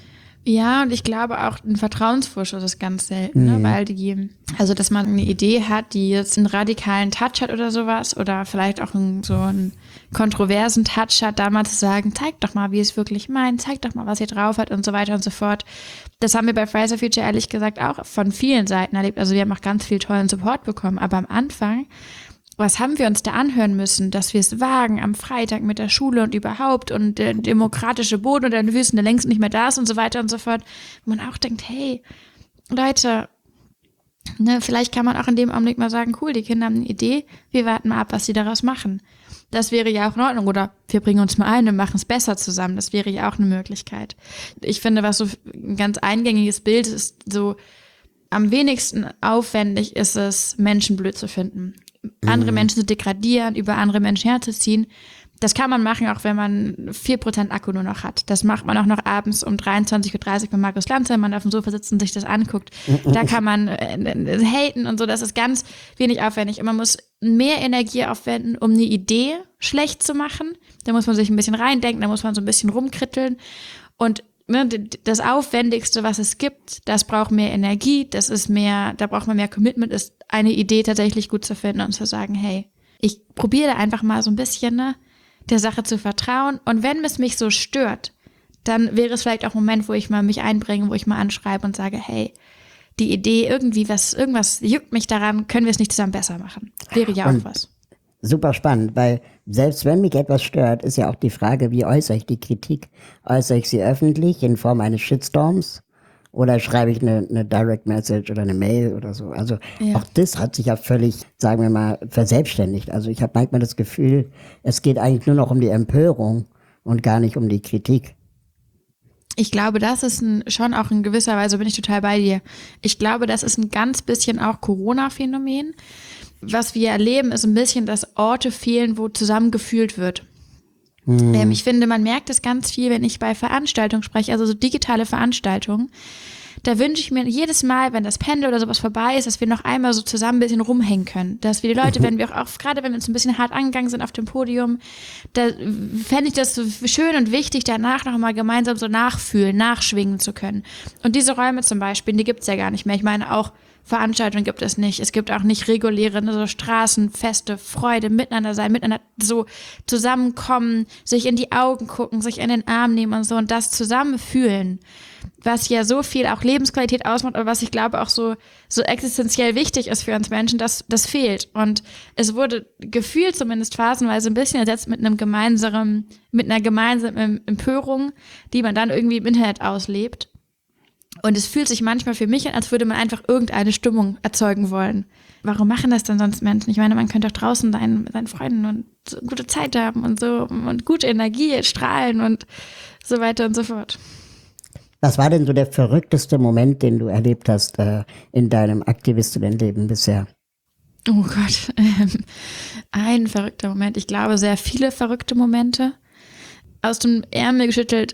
Speaker 2: Ja, und ich glaube auch, ein Vertrauensvorschuss ist ganz selten, ne? Weil also dass man eine Idee hat, die jetzt einen radikalen Touch hat oder sowas, oder vielleicht auch so einen kontroversen Touch hat, da mal zu sagen, zeig doch mal, wie ihr es wirklich meint, zeig doch mal, was ihr drauf hat und so weiter und so fort. Das haben wir bei Fridays for Future ehrlich gesagt auch von vielen Seiten erlebt. Also wir haben auch ganz viel tollen Support bekommen, aber am Anfang, was haben wir uns da anhören müssen, dass wir es wagen am Freitag mit der Schule und überhaupt und der demokratische Boden und der Wüsten, der längst nicht mehr da ist und so weiter und so fort. Wo man auch denkt, hey, Leute, ne, vielleicht kann man auch in dem Augenblick mal sagen, cool, die Kinder haben eine Idee, wir warten mal ab, was sie daraus machen. Das wäre ja auch in Ordnung. Oder wir bringen uns mal ein und machen es besser zusammen. Das wäre ja auch eine Möglichkeit. Ich finde, was so ein ganz eingängiges Bild ist, so am wenigsten aufwendig ist es, Menschen blöd zu finden. Andere Menschen zu degradieren, über andere Menschen herzuziehen. Das kann man machen, auch wenn man 4% Akku nur noch hat. Das macht man auch noch abends um 23:30 Uhr bei Markus Lanz, wenn man auf dem Sofa sitzt und sich das anguckt. Da kann man haten und so, das ist ganz wenig aufwendig. Und man muss mehr Energie aufwenden, um eine Idee schlecht zu machen. Da muss man sich ein bisschen reindenken, da muss man so ein bisschen rumkritteln. Und das Aufwendigste, was es gibt, das braucht mehr Energie, da braucht man mehr Commitment, ist eine Idee tatsächlich gut zu finden und zu sagen, hey, ich probiere einfach mal so ein bisschen, der Sache zu vertrauen. Und wenn es mich so stört, dann wäre es vielleicht auch ein Moment, wo ich mal mich einbringe, wo ich mal anschreibe und sage, hey, die Idee, irgendwas juckt mich daran, können wir es nicht zusammen besser machen? Wäre ja auch was.
Speaker 1: Super spannend, weil selbst wenn mich etwas stört, ist ja auch die Frage, wie äußere ich die Kritik? Äußere ich sie öffentlich in Form eines Shitstorms oder schreibe ich eine Direct Message oder eine Mail oder so? Also auch das hat sich ja völlig, sagen wir mal, verselbstständigt. Also ich habe manchmal das Gefühl, es geht eigentlich nur noch um die Empörung und gar nicht um die Kritik.
Speaker 2: Ich glaube, das ist schon auch in gewisser Weise, bin ich total bei dir. Ich glaube, das ist ein ganz bisschen auch Corona-Phänomen. Was wir erleben, ist ein bisschen, dass Orte fehlen, wo zusammengefühlt wird. Ich finde, man merkt es ganz viel, wenn ich bei Veranstaltungen spreche, also so digitale Veranstaltungen. Da wünsche ich mir jedes Mal, wenn das Panel oder sowas vorbei ist, dass wir noch einmal so zusammen ein bisschen rumhängen können. Dass wir die Leute, wenn wir auch gerade wenn wir uns ein bisschen hart angegangen sind auf dem Podium, da fände ich das so schön und wichtig, danach noch mal gemeinsam so nachfühlen, nachschwingen zu können. Und diese Räume zum Beispiel, die gibt's ja gar nicht mehr. Ich meine, auch Veranstaltungen gibt es nicht. Es gibt auch nicht reguläre so Straßenfeste, Freude, miteinander sein, miteinander so zusammenkommen, sich in die Augen gucken, sich in den Arm nehmen und so und das zusammen fühlen, was ja so viel auch Lebensqualität ausmacht, aber was ich glaube auch so existenziell wichtig ist für uns Menschen, das fehlt. Und es wurde gefühlt zumindest phasenweise ein bisschen ersetzt mit einer gemeinsamen Empörung, die man dann irgendwie im Internet auslebt. Und es fühlt sich manchmal für mich an, als würde man einfach irgendeine Stimmung erzeugen wollen. Warum machen das denn sonst Menschen? Ich meine, man könnte doch draußen sein mit seinen Freunden und so gute Zeit haben und so und gute Energie strahlen und so weiter und so fort.
Speaker 1: Was war denn so der verrückteste Moment, den du erlebt hast in deinem Aktivistinnenleben bisher?
Speaker 2: Oh Gott, ein verrückter Moment. Ich glaube, sehr viele verrückte Momente. Aus dem Ärmel geschüttelt.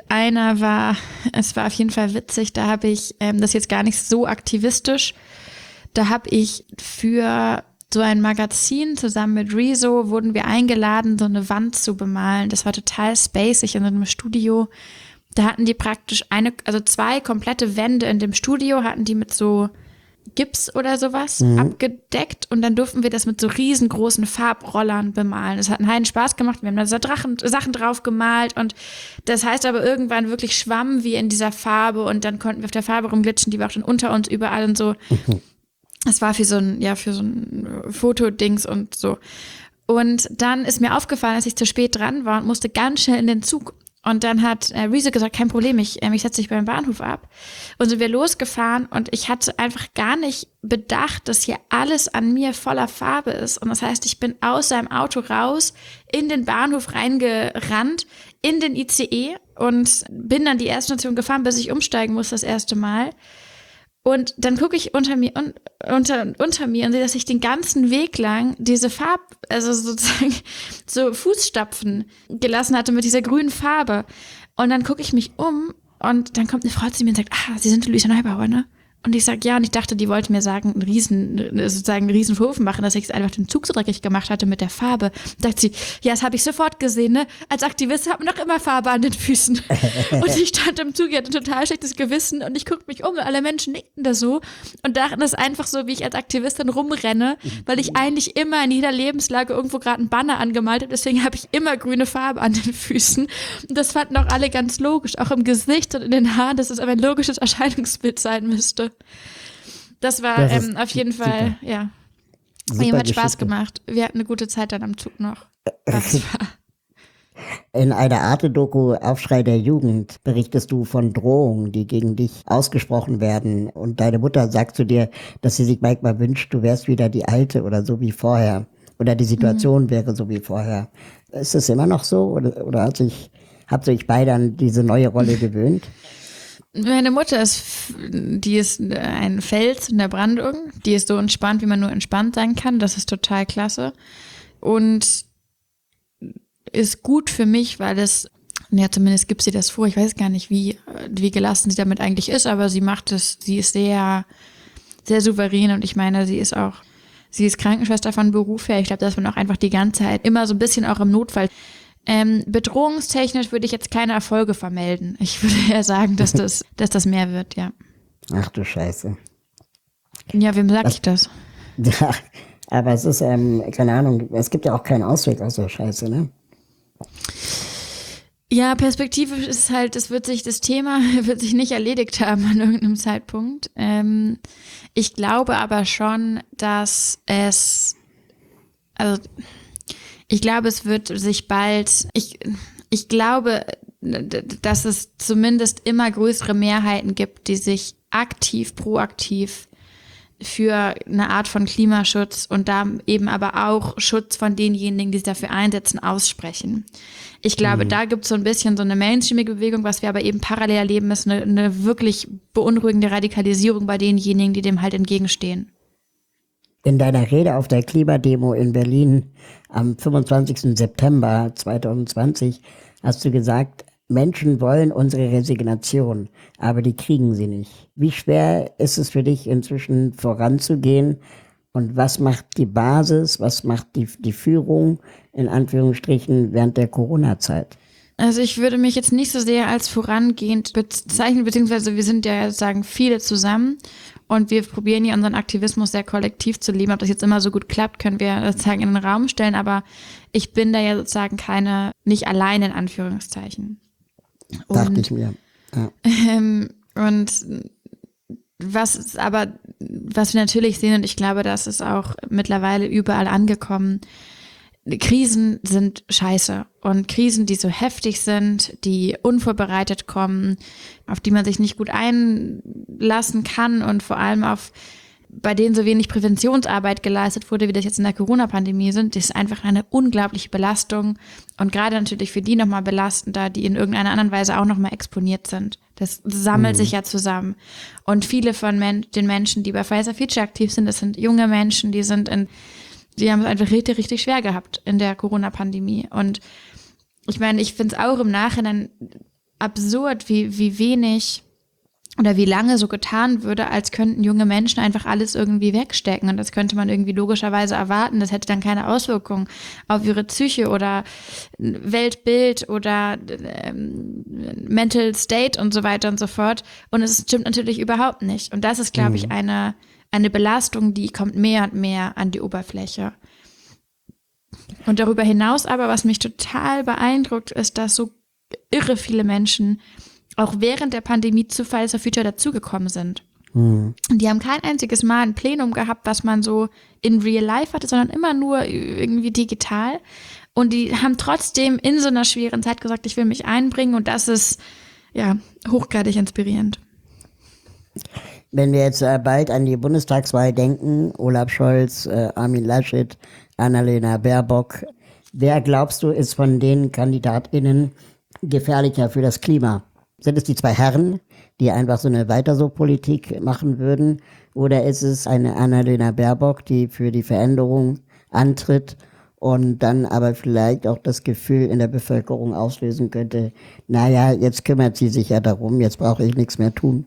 Speaker 2: Es war auf jeden Fall witzig, da habe ich, das jetzt gar nicht so aktivistisch, da habe ich für so ein Magazin zusammen mit Rezo wurden wir eingeladen, so eine Wand zu bemalen. Das war total spacig in so einem Studio. Da hatten die praktisch 2 komplette Wände in dem Studio, hatten die mit so Gips oder sowas abgedeckt und dann durften wir das mit so riesengroßen Farbrollern bemalen. Das hat einen Spaß gemacht. Wir haben da Sachen drauf gemalt und das heißt aber irgendwann wirklich schwammen wir in dieser Farbe und dann konnten wir auf der Farbe rumglitschen, die war auch dann unter uns überall und so. Das war für so ein Fotodings und so. Und dann ist mir aufgefallen, dass ich zu spät dran war und musste ganz schnell in den Zug. Und dann hat Rezo gesagt, kein Problem, ich setze dich beim Bahnhof ab. Und sind wir losgefahren und ich hatte einfach gar nicht bedacht, dass hier alles an mir voller Farbe ist. Und das heißt, ich bin aus seinem Auto raus, in den Bahnhof reingerannt, in den ICE und bin dann die erste Station gefahren, bis ich umsteigen muss das erste Mal. Und dann gucke ich unter mir und sehe, dass ich den ganzen Weg lang diese also sozusagen so Fußstapfen gelassen hatte mit dieser grünen Farbe. Und dann gucke ich mich um und dann kommt eine Frau zu mir und sagt, Sie sind Luisa Neubauer, ne? Und ich sage, ja, und ich dachte, die wollte mir sagen, einen riesen Vorwurf machen, dass ich einfach den Zug so dreckig gemacht hatte mit der Farbe. Sagt sie, ja, das habe ich sofort gesehen, ne? Als Aktivist hat man doch immer Farbe an den Füßen. Und ich stand im Zug, ich hatte ein total schlechtes Gewissen und ich guckte mich um und alle Menschen nickten da so und dachten, das ist einfach so, wie ich als Aktivistin rumrenne, weil ich eigentlich immer in jeder Lebenslage irgendwo gerade einen Banner angemalt habe, deswegen habe ich immer grüne Farbe an den Füßen. Und das fanden auch alle ganz logisch, auch im Gesicht und in den Haaren, dass es aber ein logisches Erscheinungsbild sein müsste. Das war auf jeden Fall, super. Ja. Ihm hat Spaß gemacht. Wir hatten eine gute Zeit dann am Zug noch. Das war.
Speaker 1: In einer Arte-Doku Aufschrei der Jugend berichtest du von Drohungen, die gegen dich ausgesprochen werden. Und deine Mutter sagt zu dir, dass sie sich manchmal wünscht, du wärst wieder die Alte oder so wie vorher. Oder die Situation wäre so wie vorher. Ist es immer noch so? Oder habt ihr euch beide an diese neue Rolle gewöhnt?
Speaker 2: Meine Mutter die ist ein Fels in der Brandung. Die ist so entspannt, wie man nur entspannt sein kann. Das ist total klasse. Und ist gut für mich, weil zumindest gibt sie das vor. Ich weiß gar nicht, wie gelassen sie damit eigentlich ist, aber sie macht es, sie ist sehr, sehr souverän und ich meine, sie ist Krankenschwester von Beruf her. Ich glaube, dass man auch einfach die ganze Zeit immer so ein bisschen auch im Notfall. Bedrohungstechnisch würde ich jetzt keine Erfolge vermelden. Ich würde eher sagen, dass das mehr wird, ja.
Speaker 1: Ach du Scheiße.
Speaker 2: Ja, wem sag ich das?
Speaker 1: Ja, aber es ist, keine Ahnung, es gibt ja auch keinen Ausweg aus der Scheiße, ne?
Speaker 2: Ja, perspektivisch ist halt, das Thema wird sich nicht erledigt haben an irgendeinem Zeitpunkt. Ich glaube aber schon, dass ich glaube, es wird sich bald, ich glaube, dass es zumindest immer größere Mehrheiten gibt, die sich proaktiv für eine Art von Klimaschutz und da eben aber auch Schutz von denjenigen, die sich dafür einsetzen, aussprechen. Ich glaube, da gibt es so ein bisschen so eine mainstreamige Bewegung, was wir aber eben parallel erleben, ist eine wirklich beunruhigende Radikalisierung bei denjenigen, die dem halt entgegenstehen.
Speaker 1: In deiner Rede auf der Klimademo in Berlin am 25. September 2020 hast du gesagt, Menschen wollen unsere Resignation, aber die kriegen sie nicht. Wie schwer ist es für dich inzwischen voranzugehen und was macht die Basis, was macht die Führung in Anführungsstrichen während der Corona-Zeit?
Speaker 2: Also ich würde mich jetzt nicht so sehr als vorangehend bezeichnen, beziehungsweise wir sind ja sozusagen viele zusammen und wir probieren ja unseren Aktivismus sehr kollektiv zu leben. Ob das jetzt immer so gut klappt, können wir sozusagen in den Raum stellen, aber ich bin da ja sozusagen nicht allein in Anführungszeichen.
Speaker 1: Dachte ich mir. Ja.
Speaker 2: Und was wir natürlich sehen, und ich glaube, das ist auch mittlerweile überall angekommen, Krisen sind scheiße und Krisen, die so heftig sind, die unvorbereitet kommen, auf die man sich nicht gut einlassen kann und vor allem bei denen so wenig Präventionsarbeit geleistet wurde, wie das jetzt in der Corona-Pandemie sind, das ist einfach eine unglaubliche Belastung und gerade natürlich für die nochmal belastender, die in irgendeiner anderen Weise auch nochmal exponiert sind. Das sammelt sich ja zusammen und viele von den Menschen, die bei Fridays for Future aktiv sind, das sind junge Menschen, die haben es einfach richtig, richtig schwer gehabt in der Corona-Pandemie. Und ich meine, ich finde es auch im Nachhinein absurd, wie wenig oder wie lange so getan würde, als könnten junge Menschen einfach alles irgendwie wegstecken. Und das könnte man irgendwie logischerweise erwarten. Das hätte dann keine Auswirkungen auf ihre Psyche oder Weltbild oder Mental State und so weiter und so fort. Und es stimmt natürlich überhaupt nicht. Und das ist, glaube ich, eine Belastung, die kommt mehr und mehr an die Oberfläche. Und darüber hinaus aber, was mich total beeindruckt, ist, dass so irre viele Menschen auch während der Pandemie zu Fridays for Future dazugekommen sind. Und die haben kein einziges Mal ein Plenum gehabt, was man so in real life hatte, sondern immer nur irgendwie digital. Und die haben trotzdem in so einer schweren Zeit gesagt, ich will mich einbringen. Und das ist ja hochgradig inspirierend.
Speaker 1: Wenn wir jetzt bald an die Bundestagswahl denken, Olaf Scholz, Armin Laschet, Annalena Baerbock, wer glaubst du ist von den KandidatInnen gefährlicher für das Klima? Sind es die zwei Herren, die einfach so eine Weiter-so-Politik machen würden? Oder ist es eine Annalena Baerbock, die für die Veränderung antritt und dann aber vielleicht auch das Gefühl in der Bevölkerung auslösen könnte, naja, jetzt kümmert sie sich ja darum, jetzt brauche ich nichts mehr tun?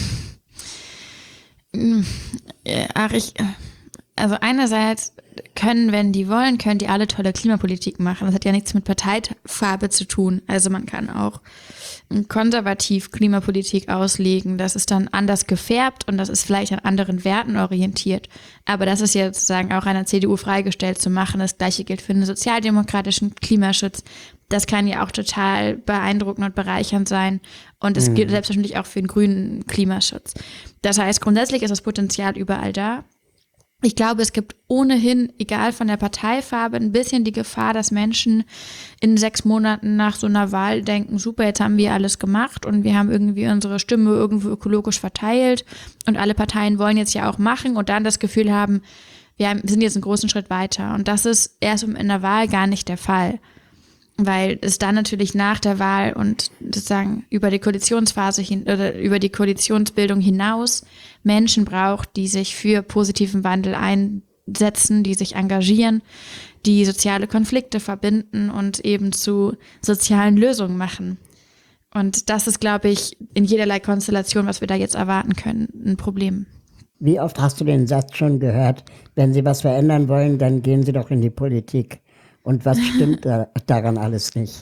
Speaker 2: Also einerseits wenn die wollen, können die alle tolle Klimapolitik machen. Das hat ja nichts mit Parteifarbe zu tun. Also man kann auch konservativ Klimapolitik auslegen. Das ist dann anders gefärbt und das ist vielleicht an anderen Werten orientiert. Aber das ist ja sozusagen auch einer CDU freigestellt zu machen. Das Gleiche gilt für den sozialdemokratischen Klimaschutz. Das kann ja auch total beeindruckend und bereichernd sein. Und es gilt selbstverständlich auch für den grünen Klimaschutz. Das heißt, grundsätzlich ist das Potenzial überall da. Ich glaube, es gibt ohnehin, egal von der Parteifarbe, ein bisschen die Gefahr, dass Menschen in 6 Monaten nach so einer Wahl denken, super, jetzt haben wir alles gemacht und wir haben irgendwie unsere Stimme irgendwo ökologisch verteilt und alle Parteien wollen jetzt ja auch machen und dann das Gefühl haben, wir sind jetzt einen großen Schritt weiter. Und das ist erst in der Wahl gar nicht der Fall. Weil es dann natürlich nach der Wahl und sozusagen über die Koalitionsphase oder über die Koalitionsbildung hinaus Menschen braucht, die sich für positiven Wandel einsetzen, die sich engagieren, die soziale Konflikte verbinden und eben zu sozialen Lösungen machen. Und das ist, glaube ich, in jederlei Konstellation, was wir da jetzt erwarten können, ein Problem.
Speaker 1: Wie oft hast du den Satz schon gehört, wenn Sie was verändern wollen, dann gehen Sie doch in die Politik? Und was stimmt daran alles nicht?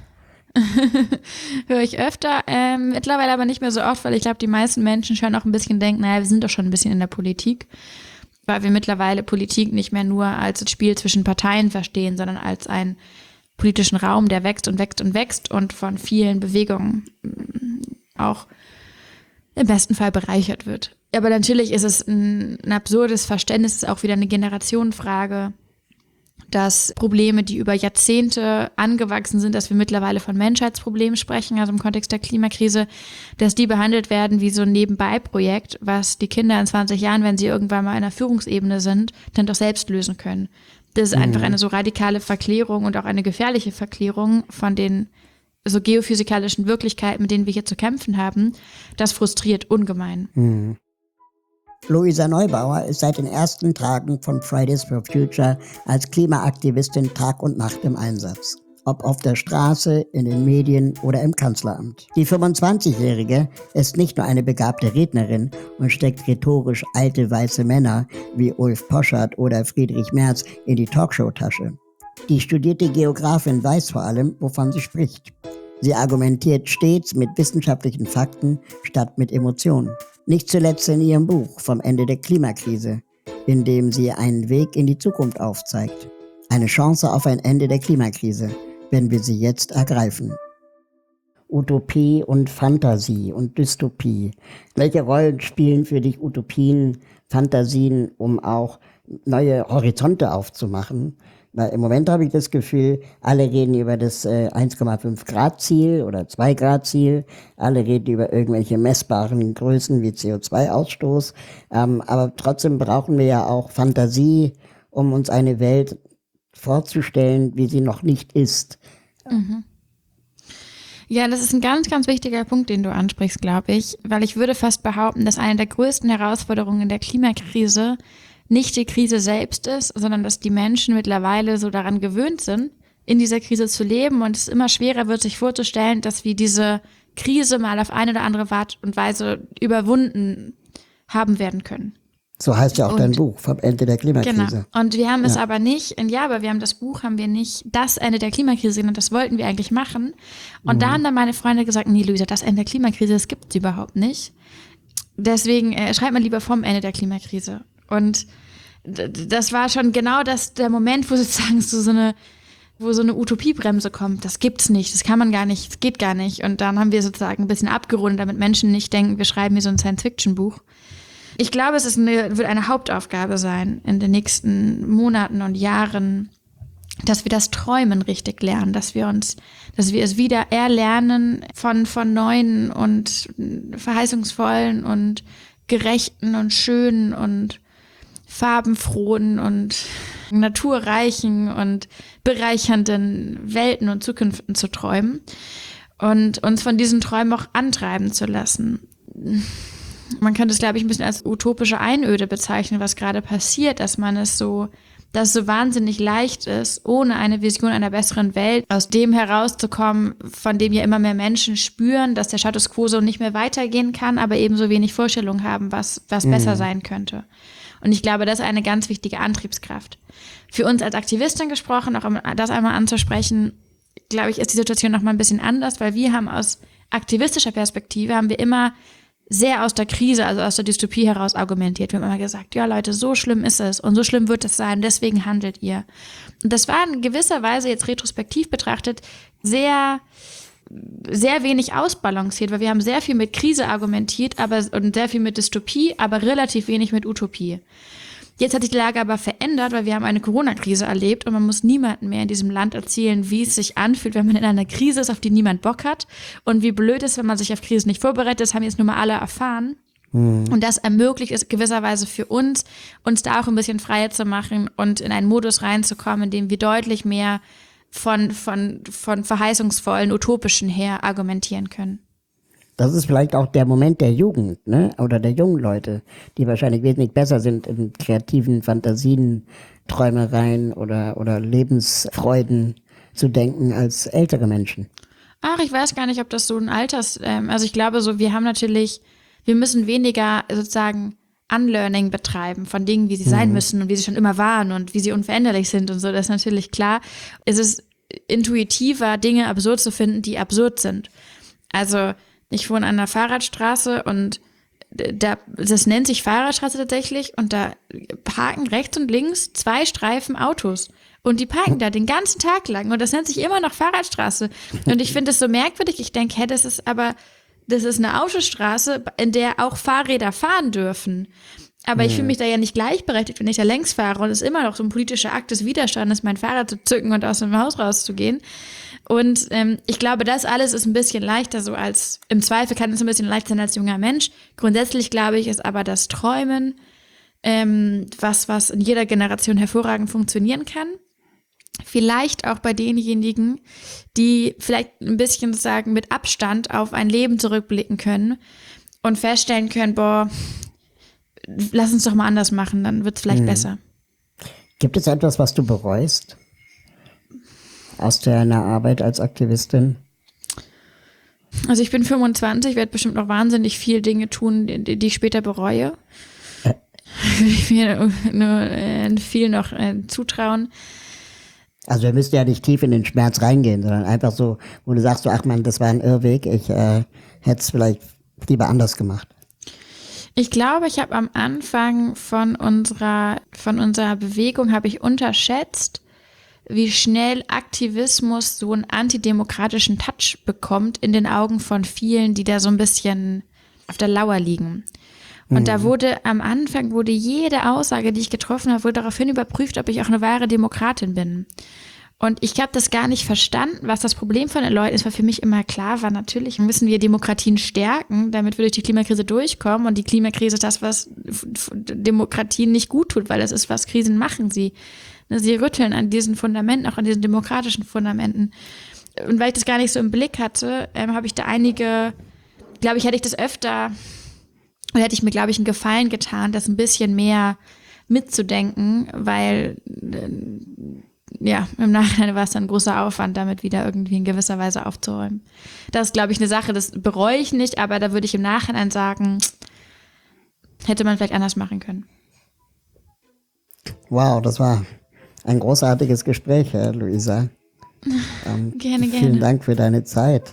Speaker 2: Höre ich öfter, mittlerweile aber nicht mehr so oft, weil ich glaube, die meisten Menschen schon auch ein bisschen denken, naja, wir sind doch schon ein bisschen in der Politik, weil wir mittlerweile Politik nicht mehr nur als ein Spiel zwischen Parteien verstehen, sondern als einen politischen Raum, der wächst und wächst und wächst und von vielen Bewegungen auch im besten Fall bereichert wird. Aber natürlich ist es ein absurdes Verständnis, es ist auch wieder eine Generationenfrage, dass Probleme, die über Jahrzehnte angewachsen sind, dass wir mittlerweile von Menschheitsproblemen sprechen, also im Kontext der Klimakrise, dass die behandelt werden wie so ein Nebenbei-Projekt, was die Kinder in 20 Jahren, wenn sie irgendwann mal in einer Führungsebene sind, dann doch selbst lösen können. Das ist einfach eine so radikale Verklärung und auch eine gefährliche Verklärung von den so geophysikalischen Wirklichkeiten, mit denen wir hier zu kämpfen haben. Das frustriert ungemein.
Speaker 1: Luisa Neubauer ist seit den ersten Tagen von Fridays for Future als Klimaaktivistin Tag und Nacht im Einsatz. Ob auf der Straße, in den Medien oder im Kanzleramt. Die 25-Jährige ist nicht nur eine begabte Rednerin und steckt rhetorisch alte weiße Männer wie Ulf Poschardt oder Friedrich Merz in die Talkshow-Tasche. Die studierte Geografin weiß vor allem, wovon sie spricht. Sie argumentiert stets mit wissenschaftlichen Fakten statt mit Emotionen. Nicht zuletzt in ihrem Buch Vom Ende der Klimakrise, in dem sie einen Weg in die Zukunft aufzeigt. Eine Chance auf ein Ende der Klimakrise, wenn wir sie jetzt ergreifen. Utopie und Fantasie und Dystopie. Welche Rollen spielen für dich Utopien, Fantasien, um auch neue Horizonte aufzumachen? Weil im Moment habe ich das Gefühl, alle reden über das 1,5 Grad Ziel oder 2 Grad Ziel. Alle reden über irgendwelche messbaren Größen wie CO2-Ausstoß. Aber trotzdem brauchen wir ja auch Fantasie, um uns eine Welt vorzustellen, wie sie noch nicht ist.
Speaker 2: Ja, das ist ein ganz, ganz wichtiger Punkt, den du ansprichst, glaube ich. Weil ich würde fast behaupten, dass eine der größten Herausforderungen in der Klimakrise nicht die Krise selbst ist, sondern dass die Menschen mittlerweile so daran gewöhnt sind, in dieser Krise zu leben und es immer schwerer wird, sich vorzustellen, dass wir diese Krise mal auf eine oder andere Art und Weise überwunden haben werden können.
Speaker 1: So heißt ja auch dein Buch, Vom Ende der Klimakrise.
Speaker 2: Genau. Und wir haben es aber nicht, aber wir haben das Buch, haben wir nicht das Ende der Klimakrise genannt, das wollten wir eigentlich machen. Und da haben dann meine Freunde gesagt, nee, Luisa, das Ende der Klimakrise, das gibt es überhaupt nicht. Deswegen schreibt man lieber Vom Ende der Klimakrise. Und das war schon genau der Moment, wo sozusagen wo so eine Utopiebremse kommt. Das gibt's nicht, das kann man gar nicht, das geht gar nicht. Und dann haben wir sozusagen ein bisschen abgerundet, damit Menschen nicht denken, wir schreiben hier so ein Science-Fiction-Buch. Ich glaube, es wird eine Hauptaufgabe sein in den nächsten Monaten und Jahren, dass wir das Träumen richtig lernen, dass wir es wieder erlernen von neuen und verheißungsvollen und gerechten und schönen und farbenfrohen und naturreichen und bereichernden Welten und Zukünften zu träumen. und uns von diesen Träumen auch antreiben zu lassen. Man könnte es, glaube ich, ein bisschen als utopische Einöde bezeichnen, was gerade passiert, dass es so wahnsinnig leicht ist, ohne eine Vision einer besseren Welt aus dem herauszukommen, von dem ja immer mehr Menschen spüren, dass der Status quo so nicht mehr weitergehen kann, aber ebenso wenig Vorstellungen haben, was besser sein könnte. Und ich glaube, das ist eine ganz wichtige Antriebskraft. Für uns als Aktivistin gesprochen, auch um das einmal anzusprechen, glaube ich, ist die Situation noch mal ein bisschen anders, weil wir haben aus aktivistischer Perspektive immer sehr aus der Krise, also aus der Dystopie heraus argumentiert. Wir haben immer gesagt, ja Leute, so schlimm ist es und so schlimm wird es sein, deswegen handelt ihr. Und das war in gewisser Weise jetzt retrospektiv betrachtet sehr, sehr wenig ausbalanciert, weil wir haben sehr viel mit Krise argumentiert und sehr viel mit Dystopie, aber relativ wenig mit Utopie. Jetzt hat sich die Lage aber verändert, weil wir haben eine Corona-Krise erlebt und man muss niemandem mehr in diesem Land erzählen, wie es sich anfühlt, wenn man in einer Krise ist, auf die niemand Bock hat und wie blöd ist, wenn man sich auf Krisen nicht vorbereitet. Das haben jetzt nun mal alle erfahren. Und das ermöglicht es gewisserweise für uns da auch ein bisschen freier zu machen und in einen Modus reinzukommen, in dem wir deutlich mehr von verheißungsvollen, utopischen her argumentieren können.
Speaker 1: Das ist vielleicht auch der Moment der Jugend, ne? Oder der jungen Leute, die wahrscheinlich wesentlich besser sind in kreativen Fantasien, Träumereien oder Lebensfreuden zu denken als ältere Menschen.
Speaker 2: Ach, ich weiß gar nicht, ob das so ein also ich glaube so, wir müssen weniger sozusagen Unlearning betreiben von Dingen, wie sie sein müssen und wie sie schon immer waren und wie sie unveränderlich sind und so, das ist natürlich klar. Es ist intuitiver, Dinge absurd zu finden, die absurd sind. Also ich wohne an einer Fahrradstraße und das nennt sich Fahrradstraße tatsächlich und da parken rechts und links 2 Streifen Autos und die parken da den ganzen Tag lang und das nennt sich immer noch Fahrradstraße und ich finde das so merkwürdig, ich denke, das ist eine Autostraße, in der auch Fahrräder fahren dürfen. Aber ich fühle mich da ja nicht gleichberechtigt, wenn ich da längs fahre und es immer noch so ein politischer Akt des Widerstandes, mein Fahrrad zu zücken und aus dem Haus rauszugehen. Und ich glaube, das alles ist ein bisschen leichter so als, im Zweifel kann es ein bisschen leichter sein als junger Mensch. Grundsätzlich glaube ich, ist aber das Träumen was in jeder Generation hervorragend funktionieren kann. Vielleicht auch bei denjenigen, die vielleicht ein bisschen sozusagen mit Abstand auf ein Leben zurückblicken können und feststellen können, boah, lass uns doch mal anders machen, dann wird es vielleicht besser.
Speaker 1: Gibt es etwas, was du bereust aus deiner Arbeit als Aktivistin?
Speaker 2: Also ich bin 25, werde bestimmt noch wahnsinnig viel Dinge tun, die ich später bereue. Würde ich mir nur viel noch zutrauen.
Speaker 1: Also wir müssen ja nicht tief in den Schmerz reingehen, sondern einfach so, wo du sagst, so, ach man, das war ein Irrweg, ich hätte es vielleicht lieber anders gemacht.
Speaker 2: Ich glaube, ich habe am Anfang von unserer Bewegung habe ich unterschätzt, wie schnell Aktivismus so einen antidemokratischen Touch bekommt in den Augen von vielen, die da so ein bisschen auf der Lauer liegen. Und da am Anfang wurde jede Aussage, die ich getroffen habe, wurde daraufhin überprüft, ob ich auch eine wahre Demokratin bin. Und ich habe das gar nicht verstanden, was das Problem von den Leuten ist, weil für mich immer klar war, natürlich müssen wir Demokratien stärken, damit wir durch die Klimakrise durchkommen. Und die Klimakrise ist das, was Demokratien nicht gut tut, weil das ist, was Krisen machen. Sie rütteln an diesen Fundamenten, auch an diesen demokratischen Fundamenten. Und weil ich das gar nicht so im Blick hatte, habe ich da glaube ich, hätte ich das öfter, oder hätte ich mir, glaube ich, einen Gefallen getan, das ein bisschen mehr mitzudenken, weil im Nachhinein war es dann ein großer Aufwand, damit wieder irgendwie in gewisser Weise aufzuräumen. Das ist, glaube ich, eine Sache, das bereue ich nicht, aber da würde ich im Nachhinein sagen, hätte man vielleicht anders machen können.
Speaker 1: Wow, das war ein großartiges Gespräch, Luisa.
Speaker 2: Gerne.
Speaker 1: Vielen Dank für deine Zeit.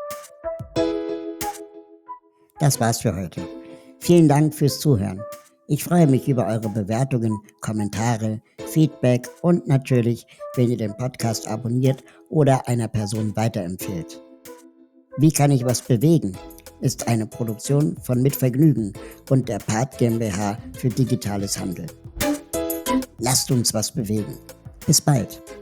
Speaker 1: Das war's für heute. Vielen Dank fürs Zuhören. Ich freue mich über eure Bewertungen, Kommentare, Feedback und natürlich, wenn ihr den Podcast abonniert oder einer Person weiterempfehlt. Wie kann ich was bewegen? Ist eine Produktion von Mit Vergnügen und der Part GmbH für digitales Handeln. Lasst uns was bewegen. Bis bald.